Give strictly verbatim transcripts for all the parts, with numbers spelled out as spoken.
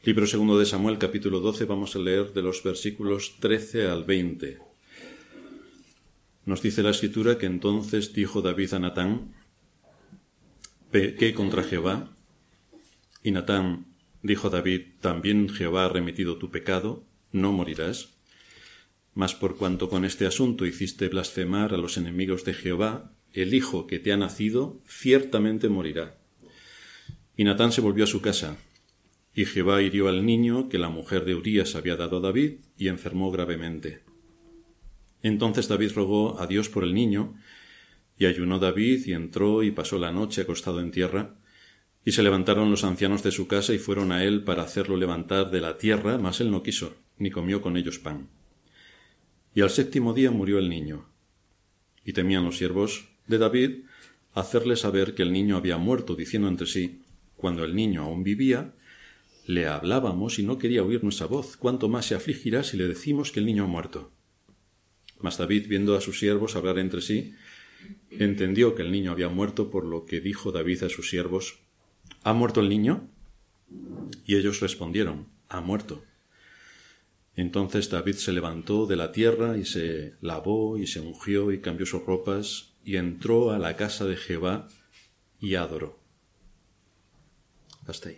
Libro segundo de Samuel, capítulo doce, vamos a leer de los versículos trece al veinte. Nos dice la Escritura que entonces dijo David a Natán: pequé contra Jehová. Y Natán dijo a David: también Jehová ha remitido tu pecado, no morirás. Mas por cuanto con este asunto hiciste blasfemar a los enemigos de Jehová, el hijo que te ha nacido ciertamente morirá. Y Natán se volvió a su casa. Y Jehová hirió al niño que la mujer de Urías había dado a David, y enfermó gravemente. Entonces David rogó a Dios por el niño, y ayunó David, y entró y pasó la noche acostado en tierra. Y se levantaron los ancianos de su casa, y fueron a él para hacerlo levantar de la tierra, mas él no quiso, ni comió con ellos pan. Y al séptimo día murió el niño. Y temían los siervos de David hacerle saber que el niño había muerto, diciendo entre sí: cuando el niño aún vivía, le hablábamos y no quería oír nuestra voz, cuánto más se afligirá si le decimos que el niño ha muerto. Mas David, viendo a sus siervos hablar entre sí, entendió que el niño había muerto, por lo que dijo David a sus siervos: ¿ha muerto el niño? Y ellos respondieron: ha muerto. Entonces David se levantó de la tierra y se lavó y se ungió y cambió sus ropas y entró a la casa de Jehová y adoró. Hasta ahí.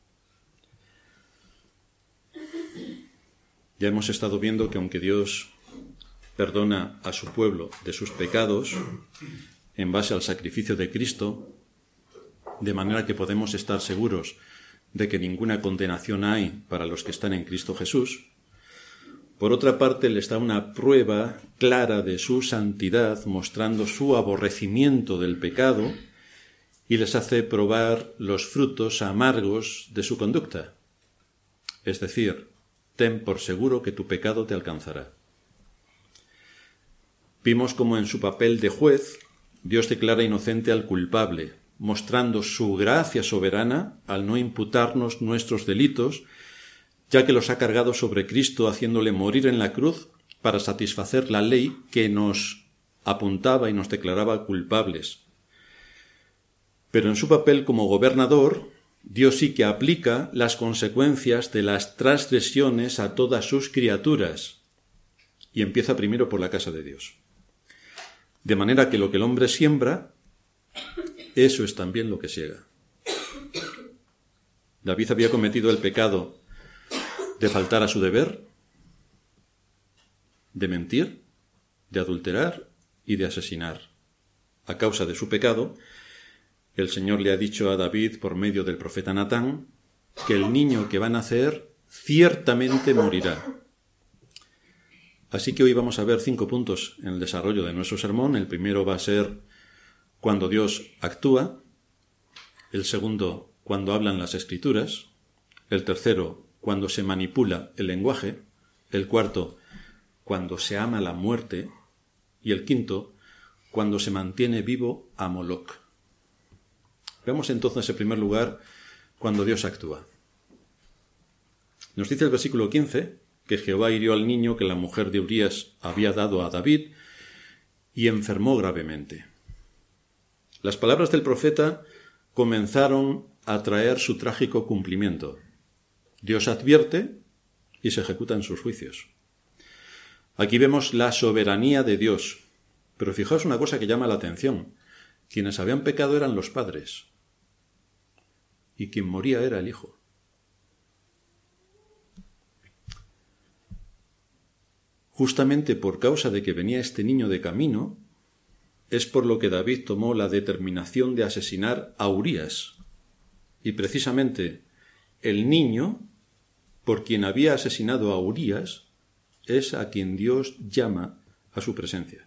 Ya hemos estado viendo que aunque Dios perdona a su pueblo de sus pecados en base al sacrificio de Cristo, de manera que podemos estar seguros de que ninguna condenación hay para los que están en Cristo Jesús, por otra parte les da una prueba clara de su santidad, mostrando su aborrecimiento del pecado, y les hace probar los frutos amargos de su conducta. Es decir, ten por seguro que tu pecado te alcanzará. Vimos cómo en su papel de juez, Dios declara inocente al culpable, mostrando su gracia soberana al no imputarnos nuestros delitos, ya que los ha cargado sobre Cristo, haciéndole morir en la cruz para satisfacer la ley que nos apuntaba y nos declaraba culpables. Pero en su papel como gobernador, Dios sí que aplica las consecuencias de las transgresiones a todas sus criaturas, y empieza primero por la casa de Dios. De manera que lo que el hombre siembra, eso es también lo que siega. David había cometido el pecado de faltar a su deber, de mentir, de adulterar y de asesinar. A causa de su pecado, el Señor le ha dicho a David por medio del profeta Natán que el niño que va a nacer ciertamente morirá. Así que hoy vamos a ver cinco puntos en el desarrollo de nuestro sermón. El primero va a ser cuando Dios actúa. El segundo, cuando hablan las Escrituras. El tercero, cuando se manipula el lenguaje. El cuarto, cuando se ama la muerte. Y el quinto, cuando se mantiene vivo a Moloc. Veamos entonces en primer lugar cuando Dios actúa. Nos dice el versículo quince que Jehová hirió al niño que la mujer de Urías había dado a David y enfermó gravemente. Las palabras del profeta comenzaron a traer su trágico cumplimiento. Dios advierte y se ejecutan sus juicios. Aquí vemos la soberanía de Dios. Pero fijaos una cosa que llama la atención. Quienes habían pecado eran los padres. Y quien moría era el hijo. Justamente por causa de que venía este niño de camino, es por lo que David tomó la determinación de asesinar a Urías. Y precisamente el niño, por quien había asesinado a Urías, es a quien Dios llama a su presencia.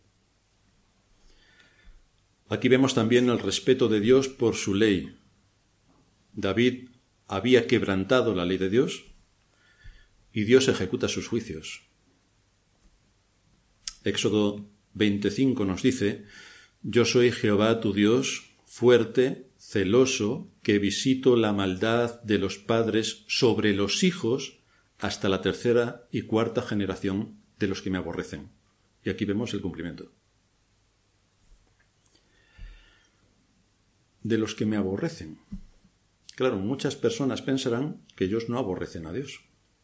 Aquí vemos también el respeto de Dios por su ley. David había quebrantado la ley de Dios y Dios ejecuta sus juicios. Éxodo veinticinco nos dice: yo soy Jehová tu Dios, fuerte, celoso, que visito la maldad de los padres sobre los hijos hasta la tercera y cuarta generación de los que me aborrecen. Y aquí vemos el cumplimiento. De los que me aborrecen. Claro, muchas personas pensarán que ellos no aborrecen a Dios.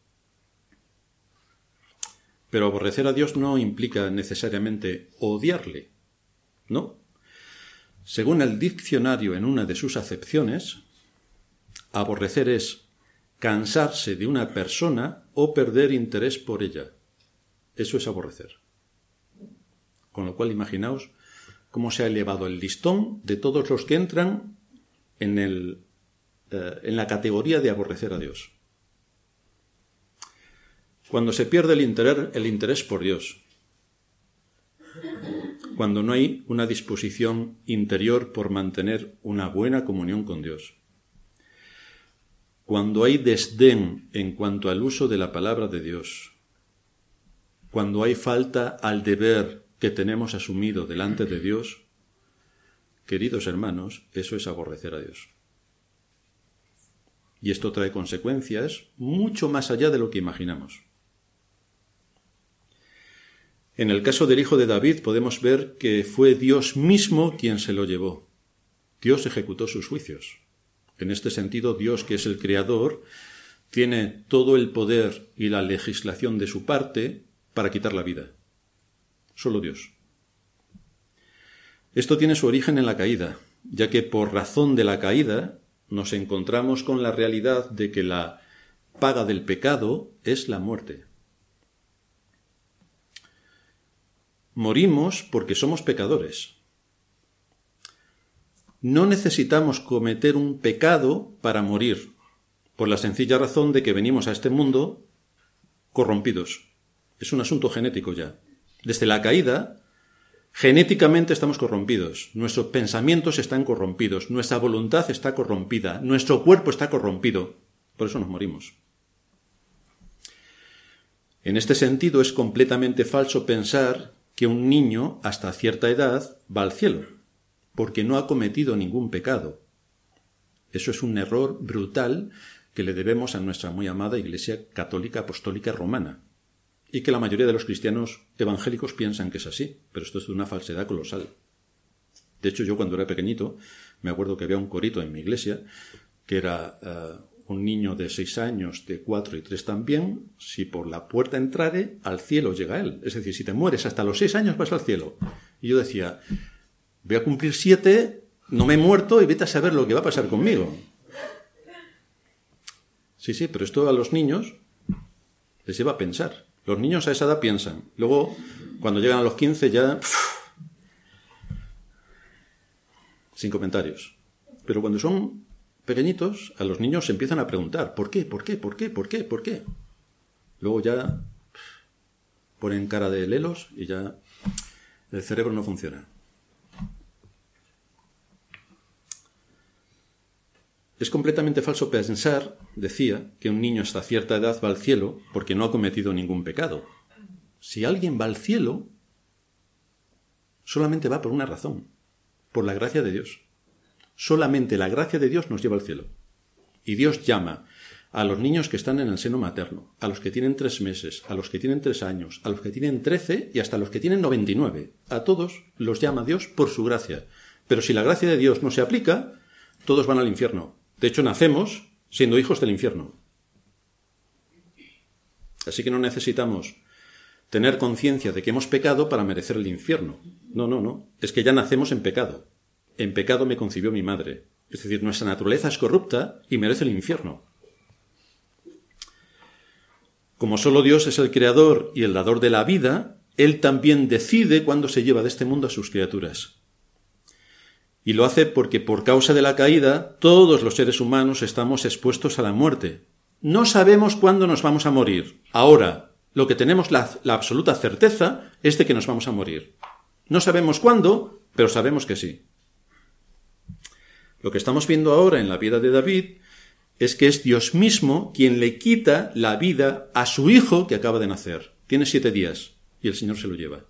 Pero aborrecer a Dios no implica necesariamente odiarle, ¿no? Según el diccionario, en una de sus acepciones, aborrecer es cansarse de una persona o perder interés por ella. Eso es aborrecer. Con lo cual, imaginaos cómo se ha elevado el listón de todos los que entran en, el, eh, en la categoría de aborrecer a Dios. Cuando se pierde el interés, el interés por Dios, cuando no hay una disposición interior por mantener una buena comunión con Dios, cuando hay desdén en cuanto al uso de la palabra de Dios, cuando hay falta al deber que tenemos asumido delante de Dios, queridos hermanos, eso es aborrecer a Dios. Y esto trae consecuencias mucho más allá de lo que imaginamos. En el caso del hijo de David podemos ver que fue Dios mismo quien se lo llevó. Dios ejecutó sus juicios. En este sentido, Dios, que es el creador, tiene todo el poder y la legislación de su parte para quitar la vida. Solo Dios. Esto tiene su origen en la caída, ya que por razón de la caída nos encontramos con la realidad de que la paga del pecado es la muerte. Morimos porque somos pecadores. No necesitamos cometer un pecado para morir, por la sencilla razón de que venimos a este mundo corrompidos. Es un asunto genético ya. Desde la caída, genéticamente estamos corrompidos. Nuestros pensamientos están corrompidos. Nuestra voluntad está corrompida. Nuestro cuerpo está corrompido. Por eso nos morimos. En este sentido, es completamente falso pensar que un niño, hasta cierta edad, va al cielo, porque no ha cometido ningún pecado. Eso es un error brutal que le debemos a nuestra muy amada Iglesia Católica Apostólica Romana, y que la mayoría de los cristianos evangélicos piensan que es así, pero esto es de una falsedad colosal. De hecho, yo cuando era pequeñito, me acuerdo que había un corito en mi iglesia, que era uh, un niño de seis años, de cuatro y tres también, si por la puerta entrare, al cielo llega él. Es decir, si te mueres hasta los seis años, vas al cielo. Y yo decía, voy a cumplir siete, no me he muerto y vete a saber lo que va a pasar conmigo. Sí, sí, pero esto a los niños les lleva a pensar. Los niños a esa edad piensan. Luego, cuando llegan a los quince ya... Pff, sin comentarios. Pero cuando son pequeñitos, a los niños se empiezan a preguntar ¿por qué? ¿por qué? ¿por qué? ¿por qué? ¿por qué? Luego ya pff, ponen cara de lelos y ya el cerebro no funciona. Es completamente falso pensar, decía, que un niño hasta cierta edad va al cielo porque no ha cometido ningún pecado. Si alguien va al cielo, solamente va por una razón, por la gracia de Dios. Solamente la gracia de Dios nos lleva al cielo. Y Dios llama a los niños que están en el seno materno, a los que tienen tres meses, a los que tienen tres años, a los que tienen trece y hasta los que tienen noventa y nueve. A todos los llama Dios por su gracia. Pero si la gracia de Dios no se aplica, todos van al infierno. De hecho, nacemos siendo hijos del infierno. Así que no necesitamos tener conciencia de que hemos pecado para merecer el infierno. No, no, no. Es que ya nacemos en pecado. En pecado me concibió mi madre. Es decir, nuestra naturaleza es corrupta y merece el infierno. Como solo Dios es el creador y el dador de la vida, Él también decide cuándo se lleva de este mundo a sus criaturas. Y lo hace porque por causa de la caída todos los seres humanos estamos expuestos a la muerte. No sabemos cuándo nos vamos a morir. Ahora, lo que tenemos la, la absoluta certeza es de que nos vamos a morir. No sabemos cuándo, pero sabemos que sí. Lo que estamos viendo ahora en la vida de David es que es Dios mismo quien le quita la vida a su hijo que acaba de nacer. Tiene siete días y el Señor se lo lleva.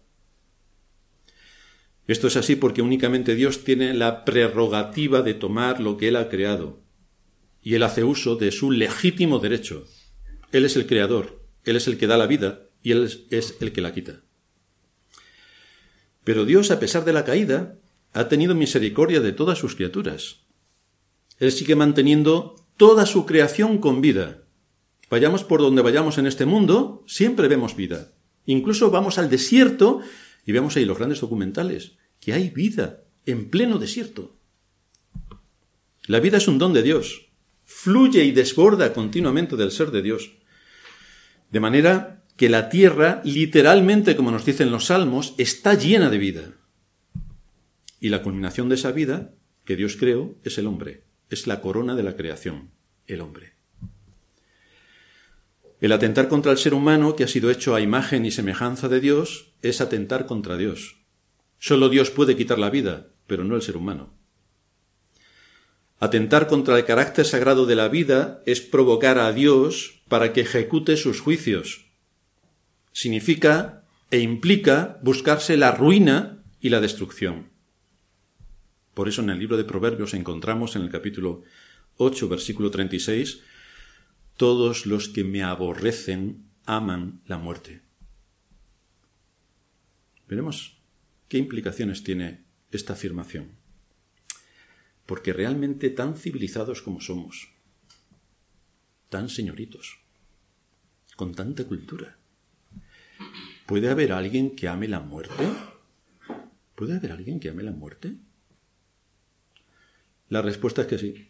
Esto es así porque únicamente Dios tiene la prerrogativa de tomar lo que Él ha creado. Y Él hace uso de su legítimo derecho. Él es el creador, Él es el que da la vida y Él es el que la quita. Pero Dios, a pesar de la caída, ha tenido misericordia de todas sus criaturas. Él sigue manteniendo toda su creación con vida. Vayamos por donde vayamos en este mundo, siempre vemos vida. Incluso vamos al desierto y vemos ahí los grandes documentales, que hay vida en pleno desierto. La vida es un don de Dios, fluye y desborda continuamente del ser de Dios. De manera que la tierra, literalmente, como nos dicen los salmos, está llena de vida. Y la culminación de esa vida que Dios creó es el hombre, es la corona de la creación, el hombre. El atentar contra el ser humano, que ha sido hecho a imagen y semejanza de Dios, es atentar contra Dios. Solo Dios puede quitar la vida, pero no el ser humano. Atentar contra el carácter sagrado de la vida es provocar a Dios para que ejecute sus juicios. Significa e implica buscarse la ruina y la destrucción. Por eso en el libro de Proverbios encontramos en el capítulo ocho, versículo treinta y seis, todos los que me aborrecen aman la muerte. Veremos qué implicaciones tiene esta afirmación. Porque realmente tan civilizados como somos, tan señoritos, con tanta cultura, ¿puede haber alguien que ame la muerte? ¿Puede haber alguien que ame la muerte? La respuesta es que sí.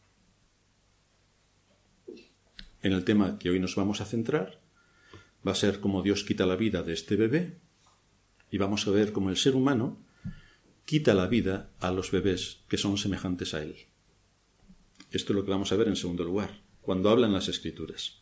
En el tema que hoy nos vamos a centrar, va a ser cómo Dios quita la vida de este bebé, y vamos a ver cómo el ser humano quita la vida a los bebés que son semejantes a él. Esto es lo que vamos a ver en segundo lugar, cuando hablan las Escrituras.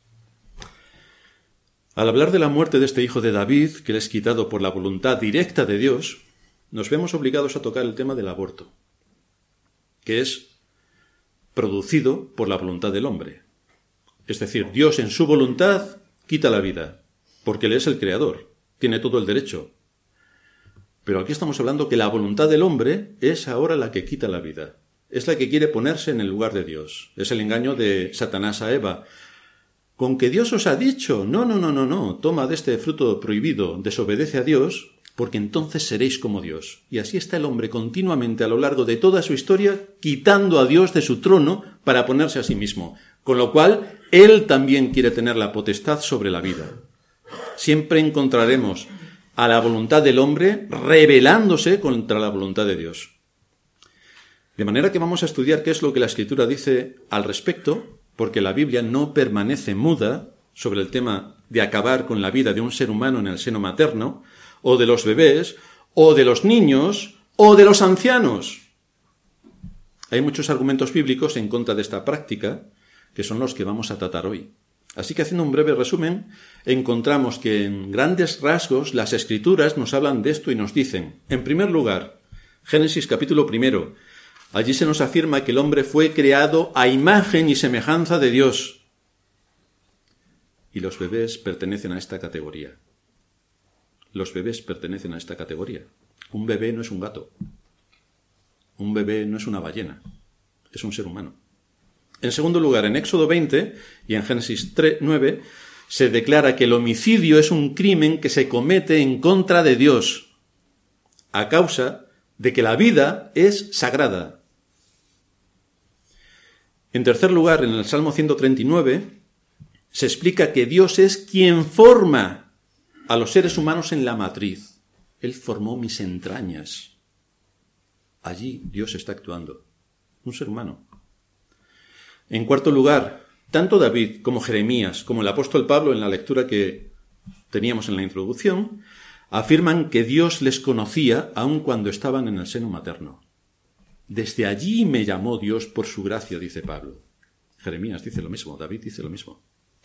Al hablar de la muerte de este hijo de David, que le es quitado por la voluntad directa de Dios, nos vemos obligados a tocar el tema del aborto, que es producido por la voluntad del hombre. Es decir, Dios en su voluntad quita la vida, porque Él es el creador, tiene todo el derecho. Pero aquí estamos hablando que la voluntad del hombre es ahora la que quita la vida. Es la que quiere ponerse en el lugar de Dios. Es el engaño de Satanás a Eva. Con que Dios os ha dicho, no, no, no, no, no, toma de este fruto prohibido, desobedece a Dios, porque entonces seréis como Dios. Y así está el hombre continuamente a lo largo de toda su historia, quitando a Dios de su trono para ponerse a sí mismo. Con lo cual, él también quiere tener la potestad sobre la vida. Siempre encontraremos a la voluntad del hombre rebelándose contra la voluntad de Dios. De manera que vamos a estudiar qué es lo que la Escritura dice al respecto, porque la Biblia no permanece muda sobre el tema de acabar con la vida de un ser humano en el seno materno, o de los bebés, o de los niños, o de los ancianos. Hay muchos argumentos bíblicos en contra de esta práctica, que son los que vamos a tratar hoy. Así que, haciendo un breve resumen, encontramos que en grandes rasgos las Escrituras nos hablan de esto y nos dicen, en primer lugar, Génesis capítulo primero, allí se nos afirma que el hombre fue creado a imagen y semejanza de Dios. Y los bebés pertenecen a esta categoría. Los bebés pertenecen a esta categoría. Un bebé no es un gato. Un bebé no es una ballena. Es un ser humano. En segundo lugar, en Éxodo veinte y en Génesis nueve, se declara que el homicidio es un crimen que se comete en contra de Dios, a causa de que la vida es sagrada. En tercer lugar, en el Salmo ciento treinta y nueve, se explica que Dios es quien forma a los seres humanos en la matriz. Él formó mis entrañas. Allí Dios está actuando. Un ser humano. En cuarto lugar, tanto David como Jeremías, como el apóstol Pablo en la lectura que teníamos en la introducción, afirman que Dios les conocía aun cuando estaban en el seno materno. Desde allí me llamó Dios por su gracia, dice Pablo. Jeremías dice lo mismo, David dice lo mismo.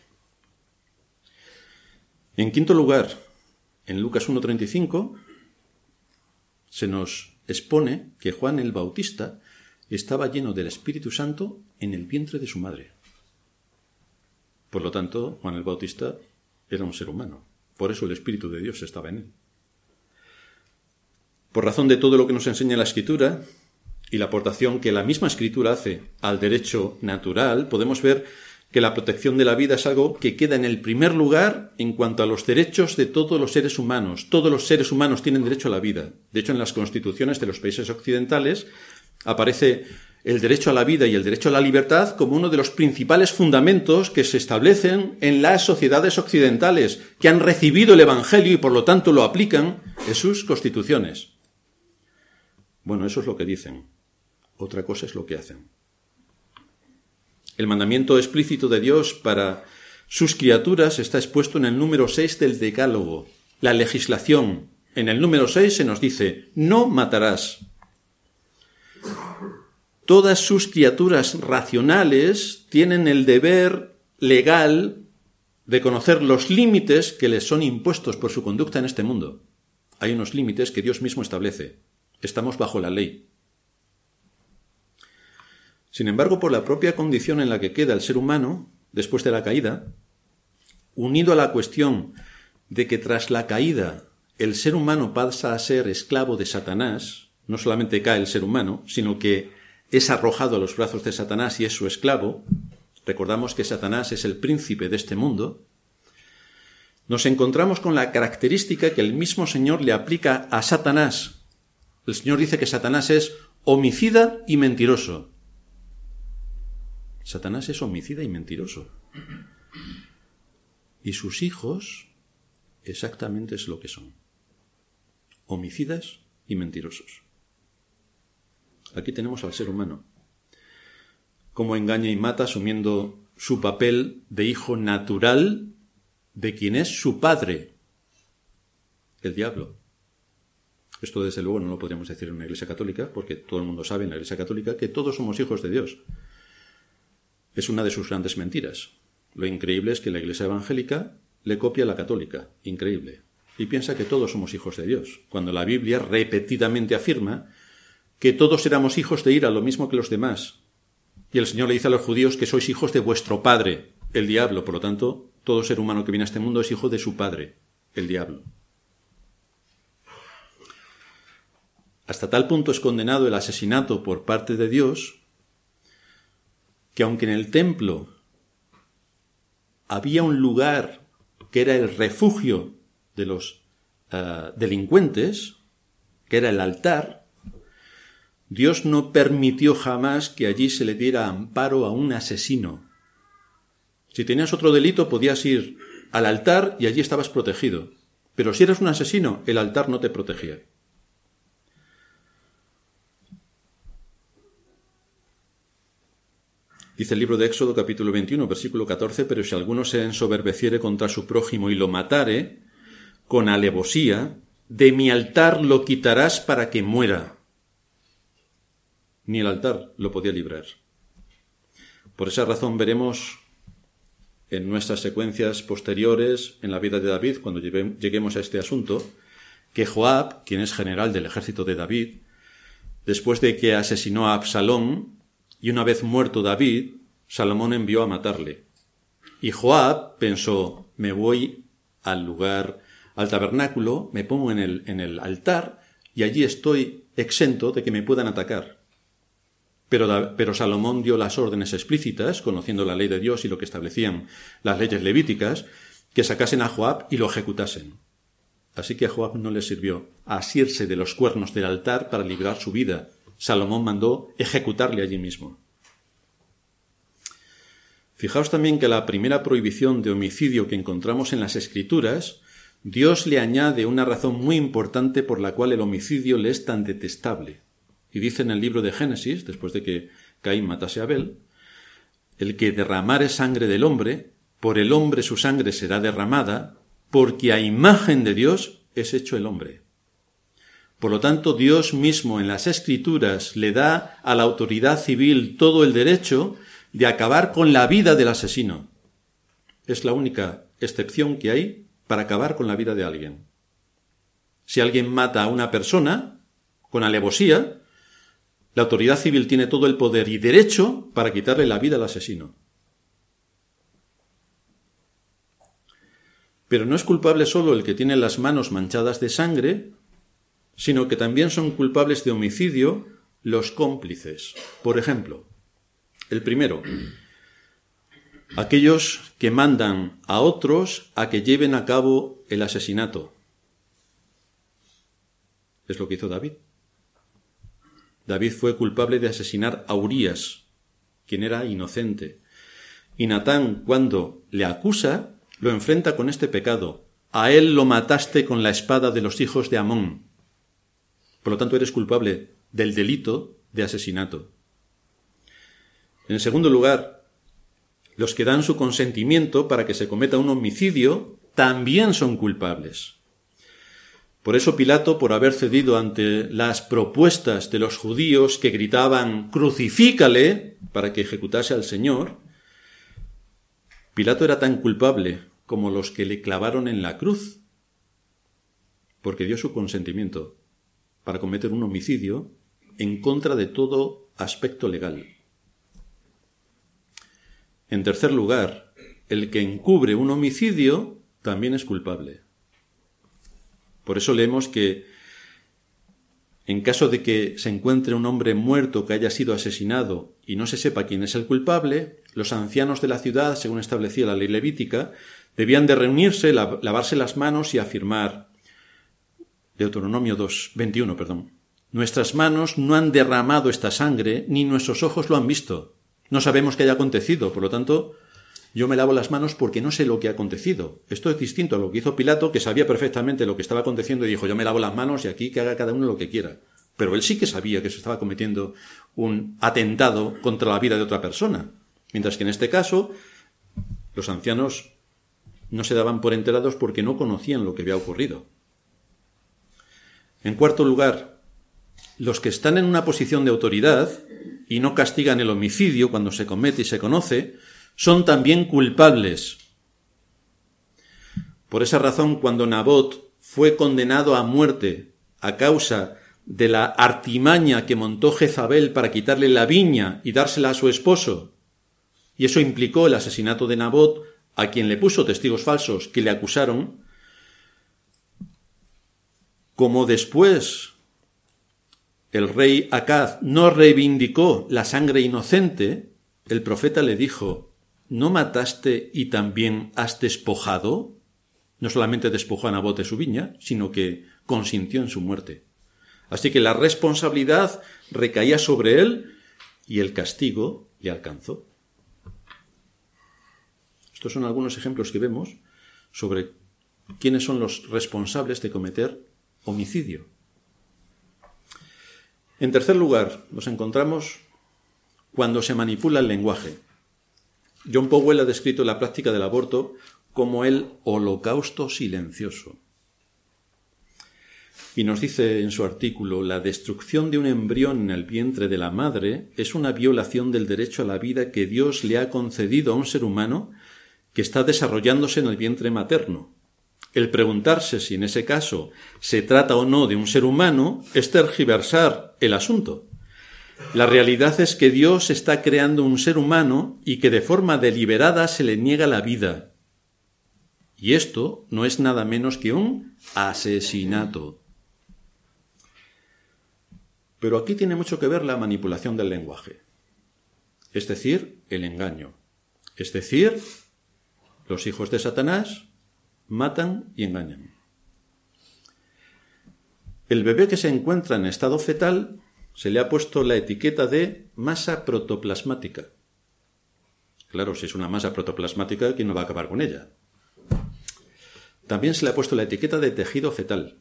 En quinto lugar, en Lucas uno treinta y cinco, se nos expone que Juan el Bautista estaba lleno del Espíritu Santo en el vientre de su madre. Por lo tanto, Juan el Bautista era un ser humano. Por eso el Espíritu de Dios estaba en él. Por razón de todo lo que nos enseña la Escritura y la aportación que la misma Escritura hace al derecho natural, podemos ver que la protección de la vida es algo que queda en el primer lugar en cuanto a los derechos de todos los seres humanos. Todos los seres humanos tienen derecho a la vida. De hecho, en las constituciones de los países occidentales aparece el derecho a la vida y el derecho a la libertad como uno de los principales fundamentos que se establecen en las sociedades occidentales, que han recibido el Evangelio y por lo tanto lo aplican en sus constituciones. Bueno, eso es lo que dicen. Otra cosa es lo que hacen. El mandamiento explícito de Dios para sus criaturas está expuesto en el número seis del Decálogo. La legislación. En el número seis se nos dice, no matarás. Todas sus criaturas racionales tienen el deber legal de conocer los límites que les son impuestos por su conducta en este mundo. Hay unos límites que Dios mismo establece. Estamos bajo la ley. Sin embargo, por la propia condición en la que queda el ser humano, después de la caída, unido a la cuestión de que tras la caída el ser humano pasa a ser esclavo de Satanás, no solamente cae el ser humano, sino que es arrojado a los brazos de Satanás y es su esclavo. Recordamos que Satanás es el príncipe de este mundo. Nos encontramos con la característica que el mismo Señor le aplica a Satanás. El Señor dice que Satanás es homicida y mentiroso. Satanás es homicida y mentiroso. Y sus hijos exactamente es lo que son. Homicidas y mentirosos. Aquí tenemos al ser humano, cómo engaña y mata asumiendo su papel de hijo natural de quien es su padre, el diablo. Esto desde luego no lo podríamos decir en una iglesia católica, porque todo el mundo sabe en la iglesia católica que todos somos hijos de Dios. Es una de sus grandes mentiras. Lo increíble es que la iglesia evangélica le copia a la católica, increíble, y piensa que todos somos hijos de Dios, cuando la Biblia repetidamente afirma que todos éramos hijos de ira, lo mismo que los demás. Y el Señor le dice a los judíos que sois hijos de vuestro padre, el diablo. Por lo tanto, todo ser humano que viene a este mundo es hijo de su padre, el diablo. Hasta tal punto es condenado el asesinato por parte de Dios, que aunque en el templo había un lugar que era el refugio de los uh, delincuentes, que era el altar, Dios no permitió jamás que allí se le diera amparo a un asesino. Si tenías otro delito, podías ir al altar y allí estabas protegido. Pero si eras un asesino, el altar no te protegía. Dice el libro de Éxodo, capítulo veintiuno, versículo catorce, pero si alguno se ensoberbeciere contra su prójimo y lo matare, con alevosía, de mi altar lo quitarás para que muera. Ni el altar lo podía librar. Por esa razón veremos en nuestras secuencias posteriores en la vida de David, cuando lleguemos a este asunto, que Joab, quien es general del ejército de David, después de que asesinó a Absalón, y una vez muerto David, Salomón envió a matarle. Y Joab pensó, me voy al lugar, al tabernáculo, me pongo en el, en el altar, y allí estoy exento de que me puedan atacar. Pero, pero Salomón dio las órdenes explícitas, conociendo la ley de Dios y lo que establecían las leyes levíticas, que sacasen a Joab y lo ejecutasen. Así que a Joab no le sirvió asirse de los cuernos del altar para librar su vida. Salomón mandó ejecutarle allí mismo. Fijaos también que a la primera prohibición de homicidio que encontramos en las Escrituras, Dios le añade una razón muy importante por la cual el homicidio le es tan detestable. Y dice en el libro de Génesis, después de que Caín matase a Abel, el que derramare sangre del hombre, por el hombre su sangre será derramada, porque a imagen de Dios es hecho el hombre. Por lo tanto, Dios mismo en las Escrituras le da a la autoridad civil todo el derecho de acabar con la vida del asesino. Es la única excepción que hay para acabar con la vida de alguien. Si alguien mata a una persona con alevosía, la autoridad civil tiene todo el poder y derecho para quitarle la vida al asesino. Pero no es culpable solo el que tiene las manos manchadas de sangre, sino que también son culpables de homicidio los cómplices. Por ejemplo, el primero, aquellos que mandan a otros a que lleven a cabo el asesinato. Es lo que hizo David. David fue culpable de asesinar a Urías, quien era inocente. Y Natán, cuando le acusa, lo enfrenta con este pecado. A él lo mataste con la espada de los hijos de Amón. Por lo tanto, eres culpable del delito de asesinato. En segundo lugar, los que dan su consentimiento para que se cometa un homicidio también son culpables. Por eso Pilato, por haber cedido ante las propuestas de los judíos que gritaban «crucifícale» para que ejecutase al Señor, Pilato era tan culpable como los que le clavaron en la cruz, porque dio su consentimiento para cometer un homicidio en contra de todo aspecto legal. En tercer lugar, el que encubre un homicidio también es culpable. Por eso leemos que en caso de que se encuentre un hombre muerto que haya sido asesinado y no se sepa quién es el culpable, los ancianos de la ciudad, según establecía la ley levítica, debían de reunirse, lavarse las manos y afirmar, Deuteronomio dos, veintiuno, perdón, nuestras manos no han derramado esta sangre, ni nuestros ojos lo han visto. No sabemos qué haya acontecido, por lo tanto, yo me lavo las manos porque no sé lo que ha acontecido. Esto es distinto a lo que hizo Pilato, que sabía perfectamente lo que estaba aconteciendo y dijo, yo me lavo las manos y aquí que haga cada uno lo que quiera. Pero él sí que sabía que se estaba cometiendo un atentado contra la vida de otra persona. Mientras que en este caso, los ancianos no se daban por enterados porque no conocían lo que había ocurrido. En cuarto lugar, los que están en una posición de autoridad y no castigan el homicidio cuando se comete y se conoce, son también culpables. Por esa razón, cuando Nabot fue condenado a muerte a causa de la artimaña que montó Jezabel para quitarle la viña y dársela a su esposo, y eso implicó el asesinato de Nabot, a quien le puso testigos falsos que le acusaron, como después el rey Acaz no reivindicó la sangre inocente, el profeta le dijo, ¿no mataste y también has despojado? No solamente despojó a Nabot de su viña, sino que consintió en su muerte. Así que la responsabilidad recaía sobre él y el castigo le alcanzó. Estos son algunos ejemplos que vemos sobre quiénes son los responsables de cometer homicidio. En tercer lugar, nos encontramos cuando se manipula el lenguaje. John Powell ha descrito la práctica del aborto como el holocausto silencioso. Y nos dice en su artículo, la destrucción de un embrión en el vientre de la madre es una violación del derecho a la vida que Dios le ha concedido a un ser humano que está desarrollándose en el vientre materno. El preguntarse si en ese caso se trata o no de un ser humano es tergiversar el asunto. La realidad es que Dios está creando un ser humano y que de forma deliberada se le niega la vida. Y esto no es nada menos que un asesinato. Pero aquí tiene mucho que ver la manipulación del lenguaje, es decir, el engaño. Es decir, los hijos de Satanás matan y engañan. El bebé que se encuentra en estado fetal se le ha puesto la etiqueta de masa protoplasmática. Claro, si es una masa protoplasmática, ¿quién no va a acabar con ella? También se le ha puesto la etiqueta de tejido fetal.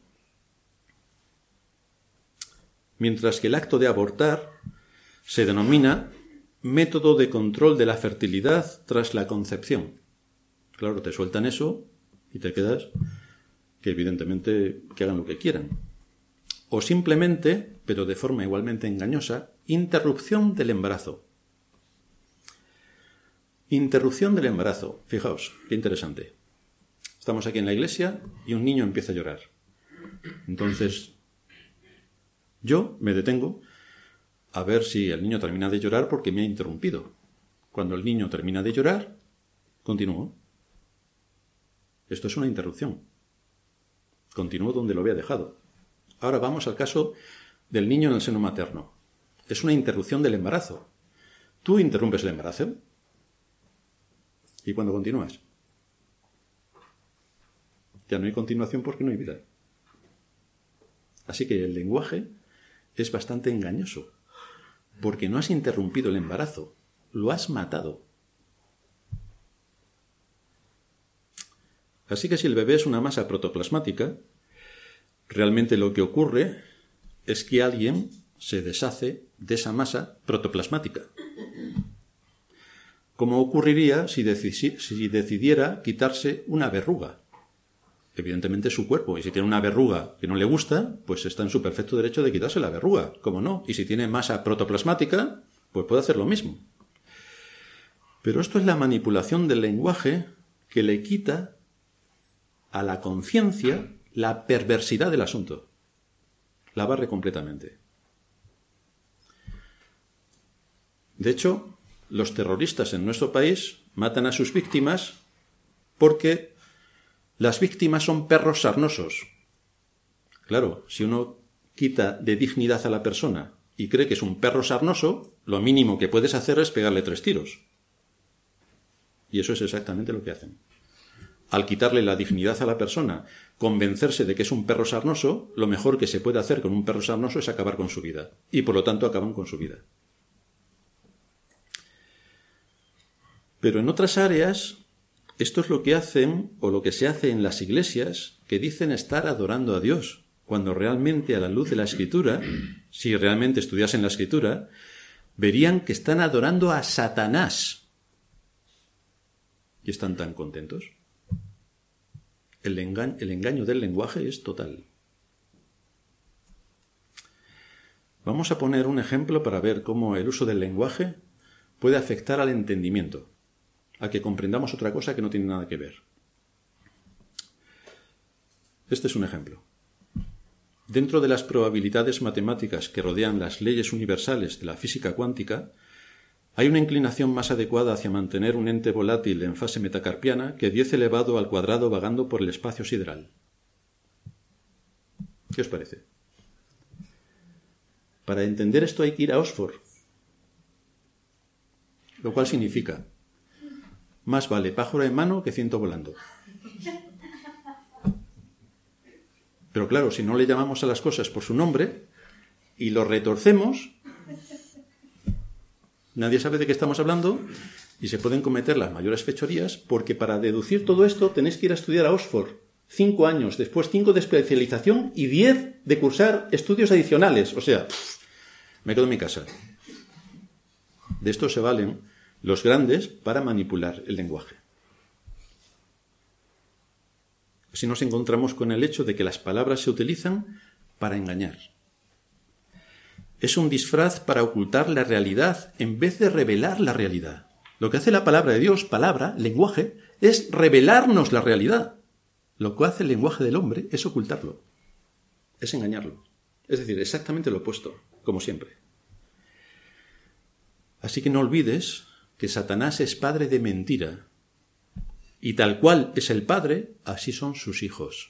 Mientras que el acto de abortar se denomina método de control de la fertilidad tras la concepción. Claro, te sueltan eso y te quedas que evidentemente que hagan lo que quieran. O simplemente, pero de forma igualmente engañosa, interrupción del embarazo. Interrupción del embarazo. Fijaos, qué interesante. Estamos aquí en la iglesia y un niño empieza a llorar. Entonces, yo me detengo a ver si el niño termina de llorar porque me ha interrumpido. Cuando el niño termina de llorar, continúo. Esto es una interrupción. Continúo donde lo había dejado. Ahora vamos al caso del niño en el seno materno. Es una interrupción del embarazo. Tú interrumpes el embarazo y cuando continúas, ya no hay continuación porque no hay vida. Así que el lenguaje es bastante engañoso, porque no has interrumpido el embarazo, lo has matado. Así que si el bebé es una masa protoplasmática, realmente lo que ocurre es que alguien se deshace de esa masa protoplasmática. Como ocurriría si, decisi- si decidiera quitarse una verruga. Evidentemente es su cuerpo, y si tiene una verruga que no le gusta, pues está en su perfecto derecho de quitarse la verruga, ¿cómo no? Y si tiene masa protoplasmática, pues puede hacer lo mismo. Pero esto es la manipulación del lenguaje que le quita a la conciencia la perversidad del asunto. La barre completamente. De hecho, los terroristas en nuestro país matan a sus víctimas porque las víctimas son perros sarnosos. Claro, si uno quita de dignidad a la persona y cree que es un perro sarnoso, lo mínimo que puedes hacer es pegarle tres tiros. Y eso es exactamente lo que hacen. Al quitarle la dignidad a la persona, convencerse de que es un perro sarnoso, lo mejor que se puede hacer con un perro sarnoso es acabar con su vida. Y por lo tanto acaban con su vida. Pero en otras áreas, esto es lo que hacen, o lo que se hace en las iglesias, que dicen estar adorando a Dios, cuando realmente a la luz de la Escritura, si realmente estudiasen la Escritura, verían que están adorando a Satanás. Y están tan contentos. El engaño, el engaño del lenguaje es total. Vamos a poner un ejemplo para ver cómo el uso del lenguaje puede afectar al entendimiento, a que comprendamos otra cosa que no tiene nada que ver. Este es un ejemplo. Dentro de las probabilidades matemáticas que rodean las leyes universales de la física cuántica, hay una inclinación más adecuada hacia mantener un ente volátil en fase metacarpiana que diez elevado al cuadrado vagando por el espacio sideral. ¿Qué os parece? Para entender esto hay que ir a Oxford, lo cual significa más vale pájaro en mano que ciento volando. Pero claro, si no le llamamos a las cosas por su nombre y lo retorcemos, nadie sabe de qué estamos hablando y se pueden cometer las mayores fechorías, porque para deducir todo esto tenéis que ir a estudiar a Oxford. Cinco años, después cinco de especialización y diez de cursar estudios adicionales. O sea, me quedo en mi casa. De esto se valen los grandes para manipular el lenguaje. Así nos encontramos con el hecho de que las palabras se utilizan para engañar. Es un disfraz para ocultar la realidad en vez de revelar la realidad. Lo que hace la palabra de Dios, palabra, lenguaje, es revelarnos la realidad. Lo que hace el lenguaje del hombre es ocultarlo, es engañarlo. Es decir, exactamente lo opuesto, como siempre. Así que no olvides que Satanás es padre de mentira. Y tal cual es el padre, así son sus hijos.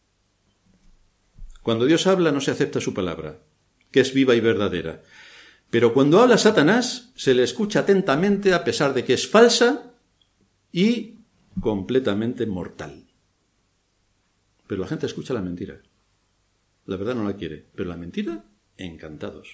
Cuando Dios habla no se acepta su palabra, que es viva y verdadera. Pero cuando habla Satanás, se le escucha atentamente a pesar de que es falsa y completamente mortal. Pero la gente escucha la mentira. La verdad no la quiere, pero la mentira, encantados.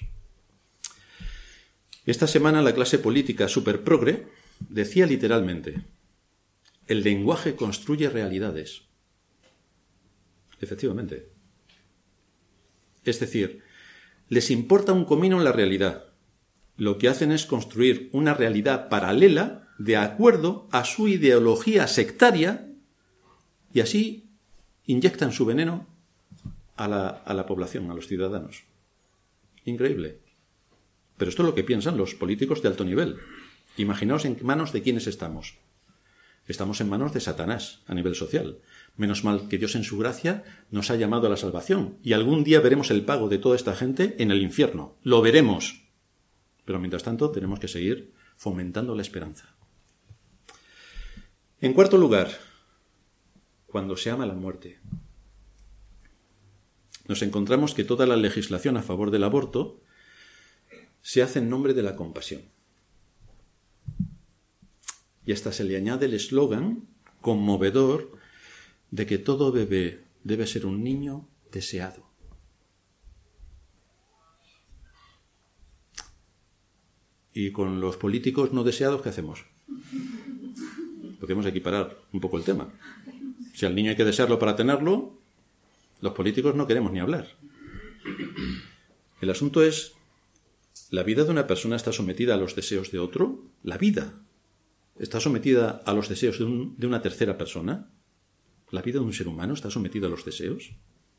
Esta semana la clase política super progre decía literalmente: el lenguaje construye realidades. Efectivamente. Es decir, les importa un comino en la realidad. Lo que hacen es construir una realidad paralela de acuerdo a su ideología sectaria y así inyectan su veneno a la, a la población, a los ciudadanos. Increíble. Pero esto es lo que piensan los políticos de alto nivel. Imaginaos en manos de quiénes estamos. Estamos en manos de Satanás a nivel social. Menos mal que Dios en su gracia nos ha llamado a la salvación. Y algún día veremos el pago de toda esta gente en el infierno. Lo veremos. Pero mientras tanto tenemos que seguir fomentando la esperanza. En cuarto lugar, cuando se ama la muerte. Nos encontramos que toda la legislación a favor del aborto se hace en nombre de la compasión. Y hasta se le añade el eslogan conmovedor de que todo bebé debe ser un niño deseado. ¿Y con los políticos no deseados qué hacemos? Podemos equiparar un poco el tema. Si al niño hay que desearlo para tenerlo, los políticos no queremos ni hablar. El asunto es, ¿la vida de una persona está sometida a los deseos de otro? ¿La vida está sometida a los deseos de, un, de una tercera persona? ¿La vida de un ser humano está sometida a los deseos?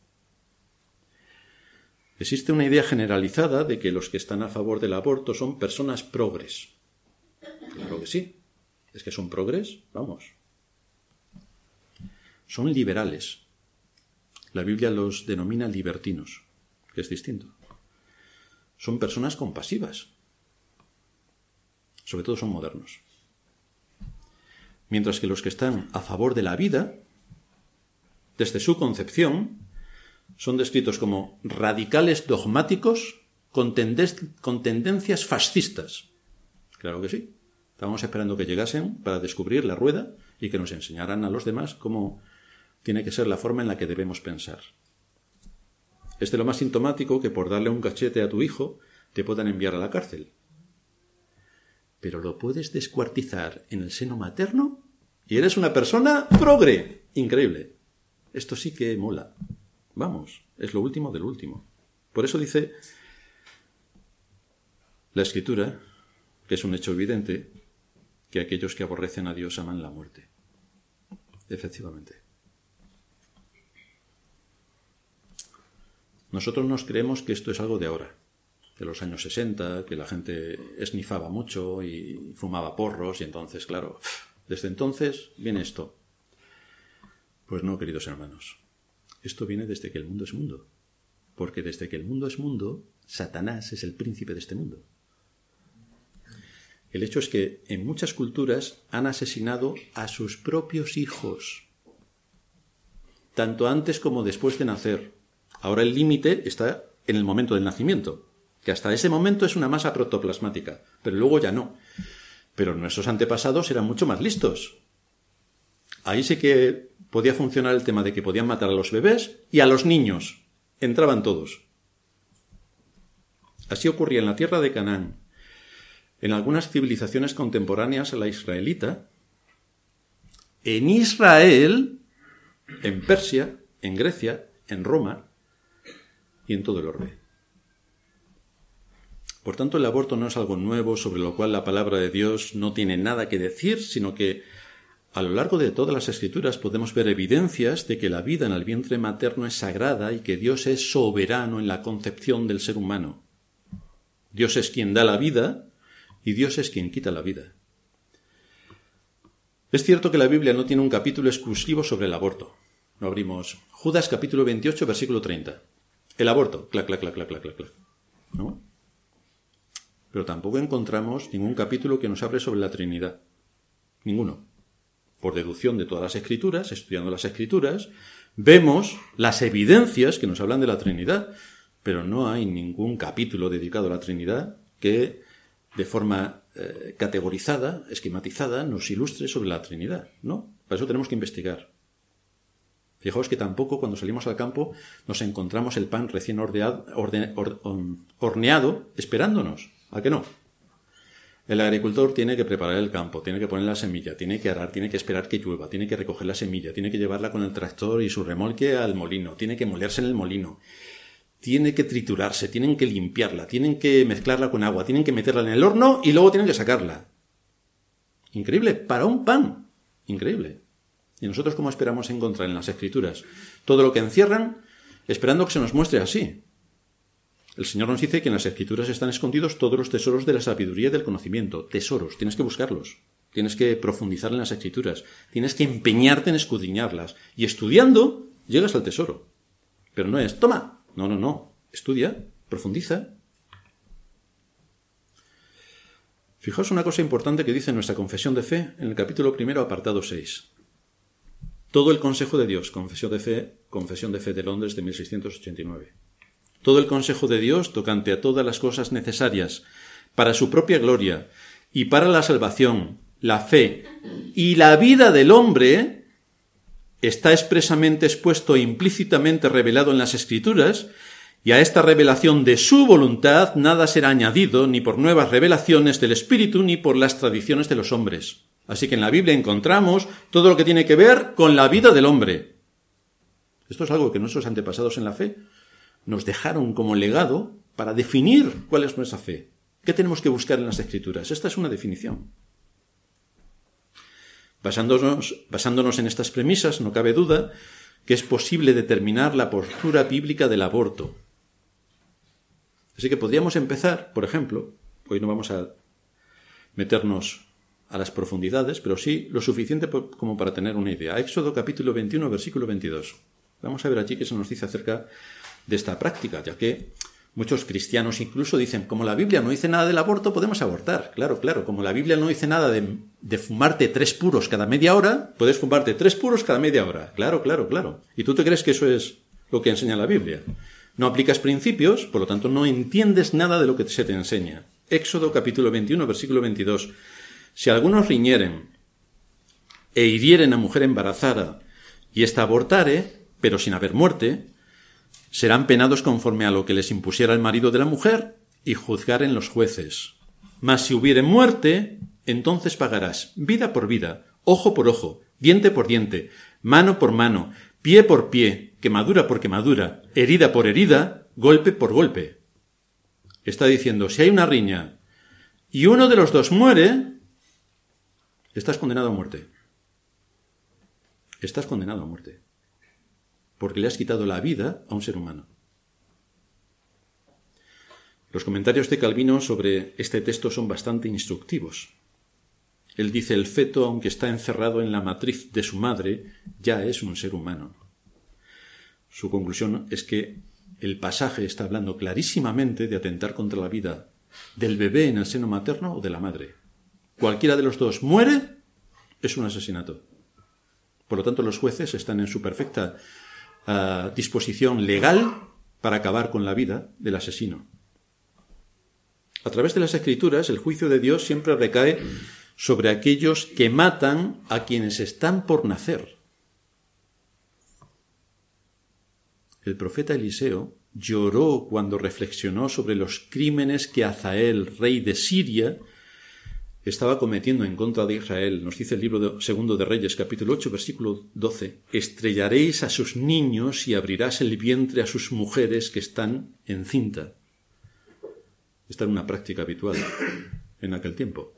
Existe una idea generalizada de que los que están a favor del aborto son personas progres. Claro que sí. Es que son progres, vamos. Son liberales. La Biblia los denomina libertinos, que es distinto. Son personas compasivas. Sobre todo son modernos. Mientras que los que están a favor de la vida, desde su concepción, son descritos como radicales dogmáticos con, tenden- con tendencias fascistas. Claro que sí. Estábamos esperando que llegasen para descubrir la rueda y que nos enseñaran a los demás cómo tiene que ser la forma en la que debemos pensar. Es de lo más sintomático que por darle un cachete a tu hijo te puedan enviar a la cárcel. Pero lo puedes descuartizar en el seno materno y eres una persona progre. Increíble. Esto sí que mola. Vamos, es lo último del último. Por eso dice la Escritura, que es un hecho evidente, que aquellos que aborrecen a Dios aman la muerte. Efectivamente. Nosotros nos creemos que esto es algo de ahora, de los años sesenta, que la gente esnifaba mucho y fumaba porros, y entonces, claro, desde entonces viene esto. Pues no, queridos hermanos, esto viene desde que el mundo es mundo, porque desde que el mundo es mundo, Satanás es el príncipe de este mundo. El hecho es que en muchas culturas han asesinado a sus propios hijos, tanto antes como después de nacer. Ahora el límite está en el momento del nacimiento, que hasta ese momento es una masa protoplasmática, pero luego ya no. Pero nuestros antepasados eran mucho más listos. Ahí sí que podía funcionar el tema de que podían matar a los bebés y a los niños. Entraban todos. Así ocurría en la tierra de Canaán. En algunas civilizaciones contemporáneas a la israelita, en Israel, en Persia, en Grecia, en Roma y en todo el orbe. Por tanto, el aborto no es algo nuevo sobre lo cual la palabra de Dios no tiene nada que decir, sino que a lo largo de todas las Escrituras podemos ver evidencias de que la vida en el vientre materno es sagrada y que Dios es soberano en la concepción del ser humano. Dios es quien da la vida y Dios es quien quita la vida. Es cierto que la Biblia no tiene un capítulo exclusivo sobre el aborto. No abrimos Judas capítulo veintiocho, versículo treinta. El aborto, clac, clac, clac, clac, clac, clac, clac. ¿No? Pero tampoco encontramos ningún capítulo que nos hable sobre la Trinidad. Ninguno. Por deducción de todas las Escrituras, estudiando las Escrituras, vemos las evidencias que nos hablan de la Trinidad, pero no hay ningún capítulo dedicado a la Trinidad que de forma eh, categorizada, esquematizada, nos ilustre sobre la Trinidad, ¿no? Para eso tenemos que investigar. Fijaos que tampoco cuando salimos al campo nos encontramos el pan recién ordeado, orde, or, um, horneado esperándonos. ¿A qué no? El agricultor tiene que preparar el campo, tiene que poner la semilla, tiene que arar, tiene que esperar que llueva, tiene que recoger la semilla, tiene que llevarla con el tractor y su remolque al molino, tiene que molerse en el molino. Tiene que triturarse, tienen que limpiarla, tienen que mezclarla con agua, tienen que meterla en el horno y luego tienen que sacarla. Increíble, para un pan. Increíble. ¿Y nosotros cómo esperamos encontrar en las Escrituras todo lo que encierran, esperando que se nos muestre así? El Señor nos dice que en las Escrituras están escondidos todos los tesoros de la sabiduría y del conocimiento. Tesoros, tienes que buscarlos. Tienes que profundizar en las Escrituras. Tienes que empeñarte en escudriñarlas. Y estudiando, llegas al tesoro. Pero no es, toma. No, no, no. Estudia, profundiza. Fijaos una cosa importante que dice nuestra confesión de fe en el capítulo primero, apartado seis. Todo el consejo de Dios, confesión de fe, confesión de fe de Londres de mil seiscientos ochenta y nueve. Todo el consejo de Dios tocante a todas las cosas necesarias para su propia gloria y para la salvación, la fe y la vida del hombre está expresamente expuesto e implícitamente revelado en las Escrituras Y a esta revelación de su voluntad nada será añadido ni por nuevas revelaciones del Espíritu ni por las tradiciones de los hombres. Así que en la Biblia encontramos todo lo que tiene que ver con la vida del hombre. Esto es algo que nuestros antepasados en la fe nos dejaron como legado para definir cuál es nuestra fe. ¿Qué tenemos que buscar en las Escrituras? Esta es una definición. Basándonos, basándonos en estas premisas, no cabe duda que es posible determinar la postura bíblica del aborto. Así que podríamos empezar, por ejemplo, hoy no vamos a meternos a las profundidades, pero sí lo suficiente como para tener una idea. Éxodo capítulo veintiuno, versículo veintidós. Vamos a ver allí qué se nos dice acerca de esta práctica, ya que muchos cristianos incluso dicen, como la Biblia no dice nada del aborto, podemos abortar. Claro, claro, como la Biblia no dice nada de, de fumarte tres puros cada media hora, puedes fumarte tres puros cada media hora. Claro, claro, claro. ¿Y tú te crees que eso es lo que enseña la Biblia? No aplicas principios, por lo tanto no entiendes nada de lo que se te enseña. Éxodo capítulo veintiuno, versículo veintidós. Si algunos riñeren e hirieren a mujer embarazada y ésta abortare, pero sin haber muerte, serán penados conforme a lo que les impusiera el marido de la mujer y juzgaren los jueces. Mas si hubiere muerte, entonces pagarás vida por vida, ojo por ojo, diente por diente, mano por mano, pie por pie, quemadura por quemadura, herida por herida, golpe por golpe. Está diciendo, si hay una riña y uno de los dos muere, estás condenado a muerte. Estás condenado a muerte. Porque le has quitado la vida a un ser humano. Los comentarios de Calvino sobre este texto son bastante instructivos. Él dice, el feto, aunque está encerrado en la matriz de su madre, ya es un ser humano. Su conclusión es que el pasaje está hablando clarísimamente de atentar contra la vida del bebé en el seno materno o de la madre. Cualquiera de los dos muere, es un asesinato. Por lo tanto, los jueces están en su perfecta uh, disposición legal para acabar con la vida del asesino. A través de las Escrituras, el juicio de Dios siempre recae sobre aquellos que matan a quienes están por nacer. El profeta Eliseo lloró cuando reflexionó sobre los crímenes que Hazael, rey de Siria, estaba cometiendo en contra de Israel. Nos dice el libro de, segundo de Reyes, capítulo ocho, versículo doce. Estrellaréis a sus niños y abrirás el vientre a sus mujeres que están encinta. Esta era una práctica habitual en aquel tiempo.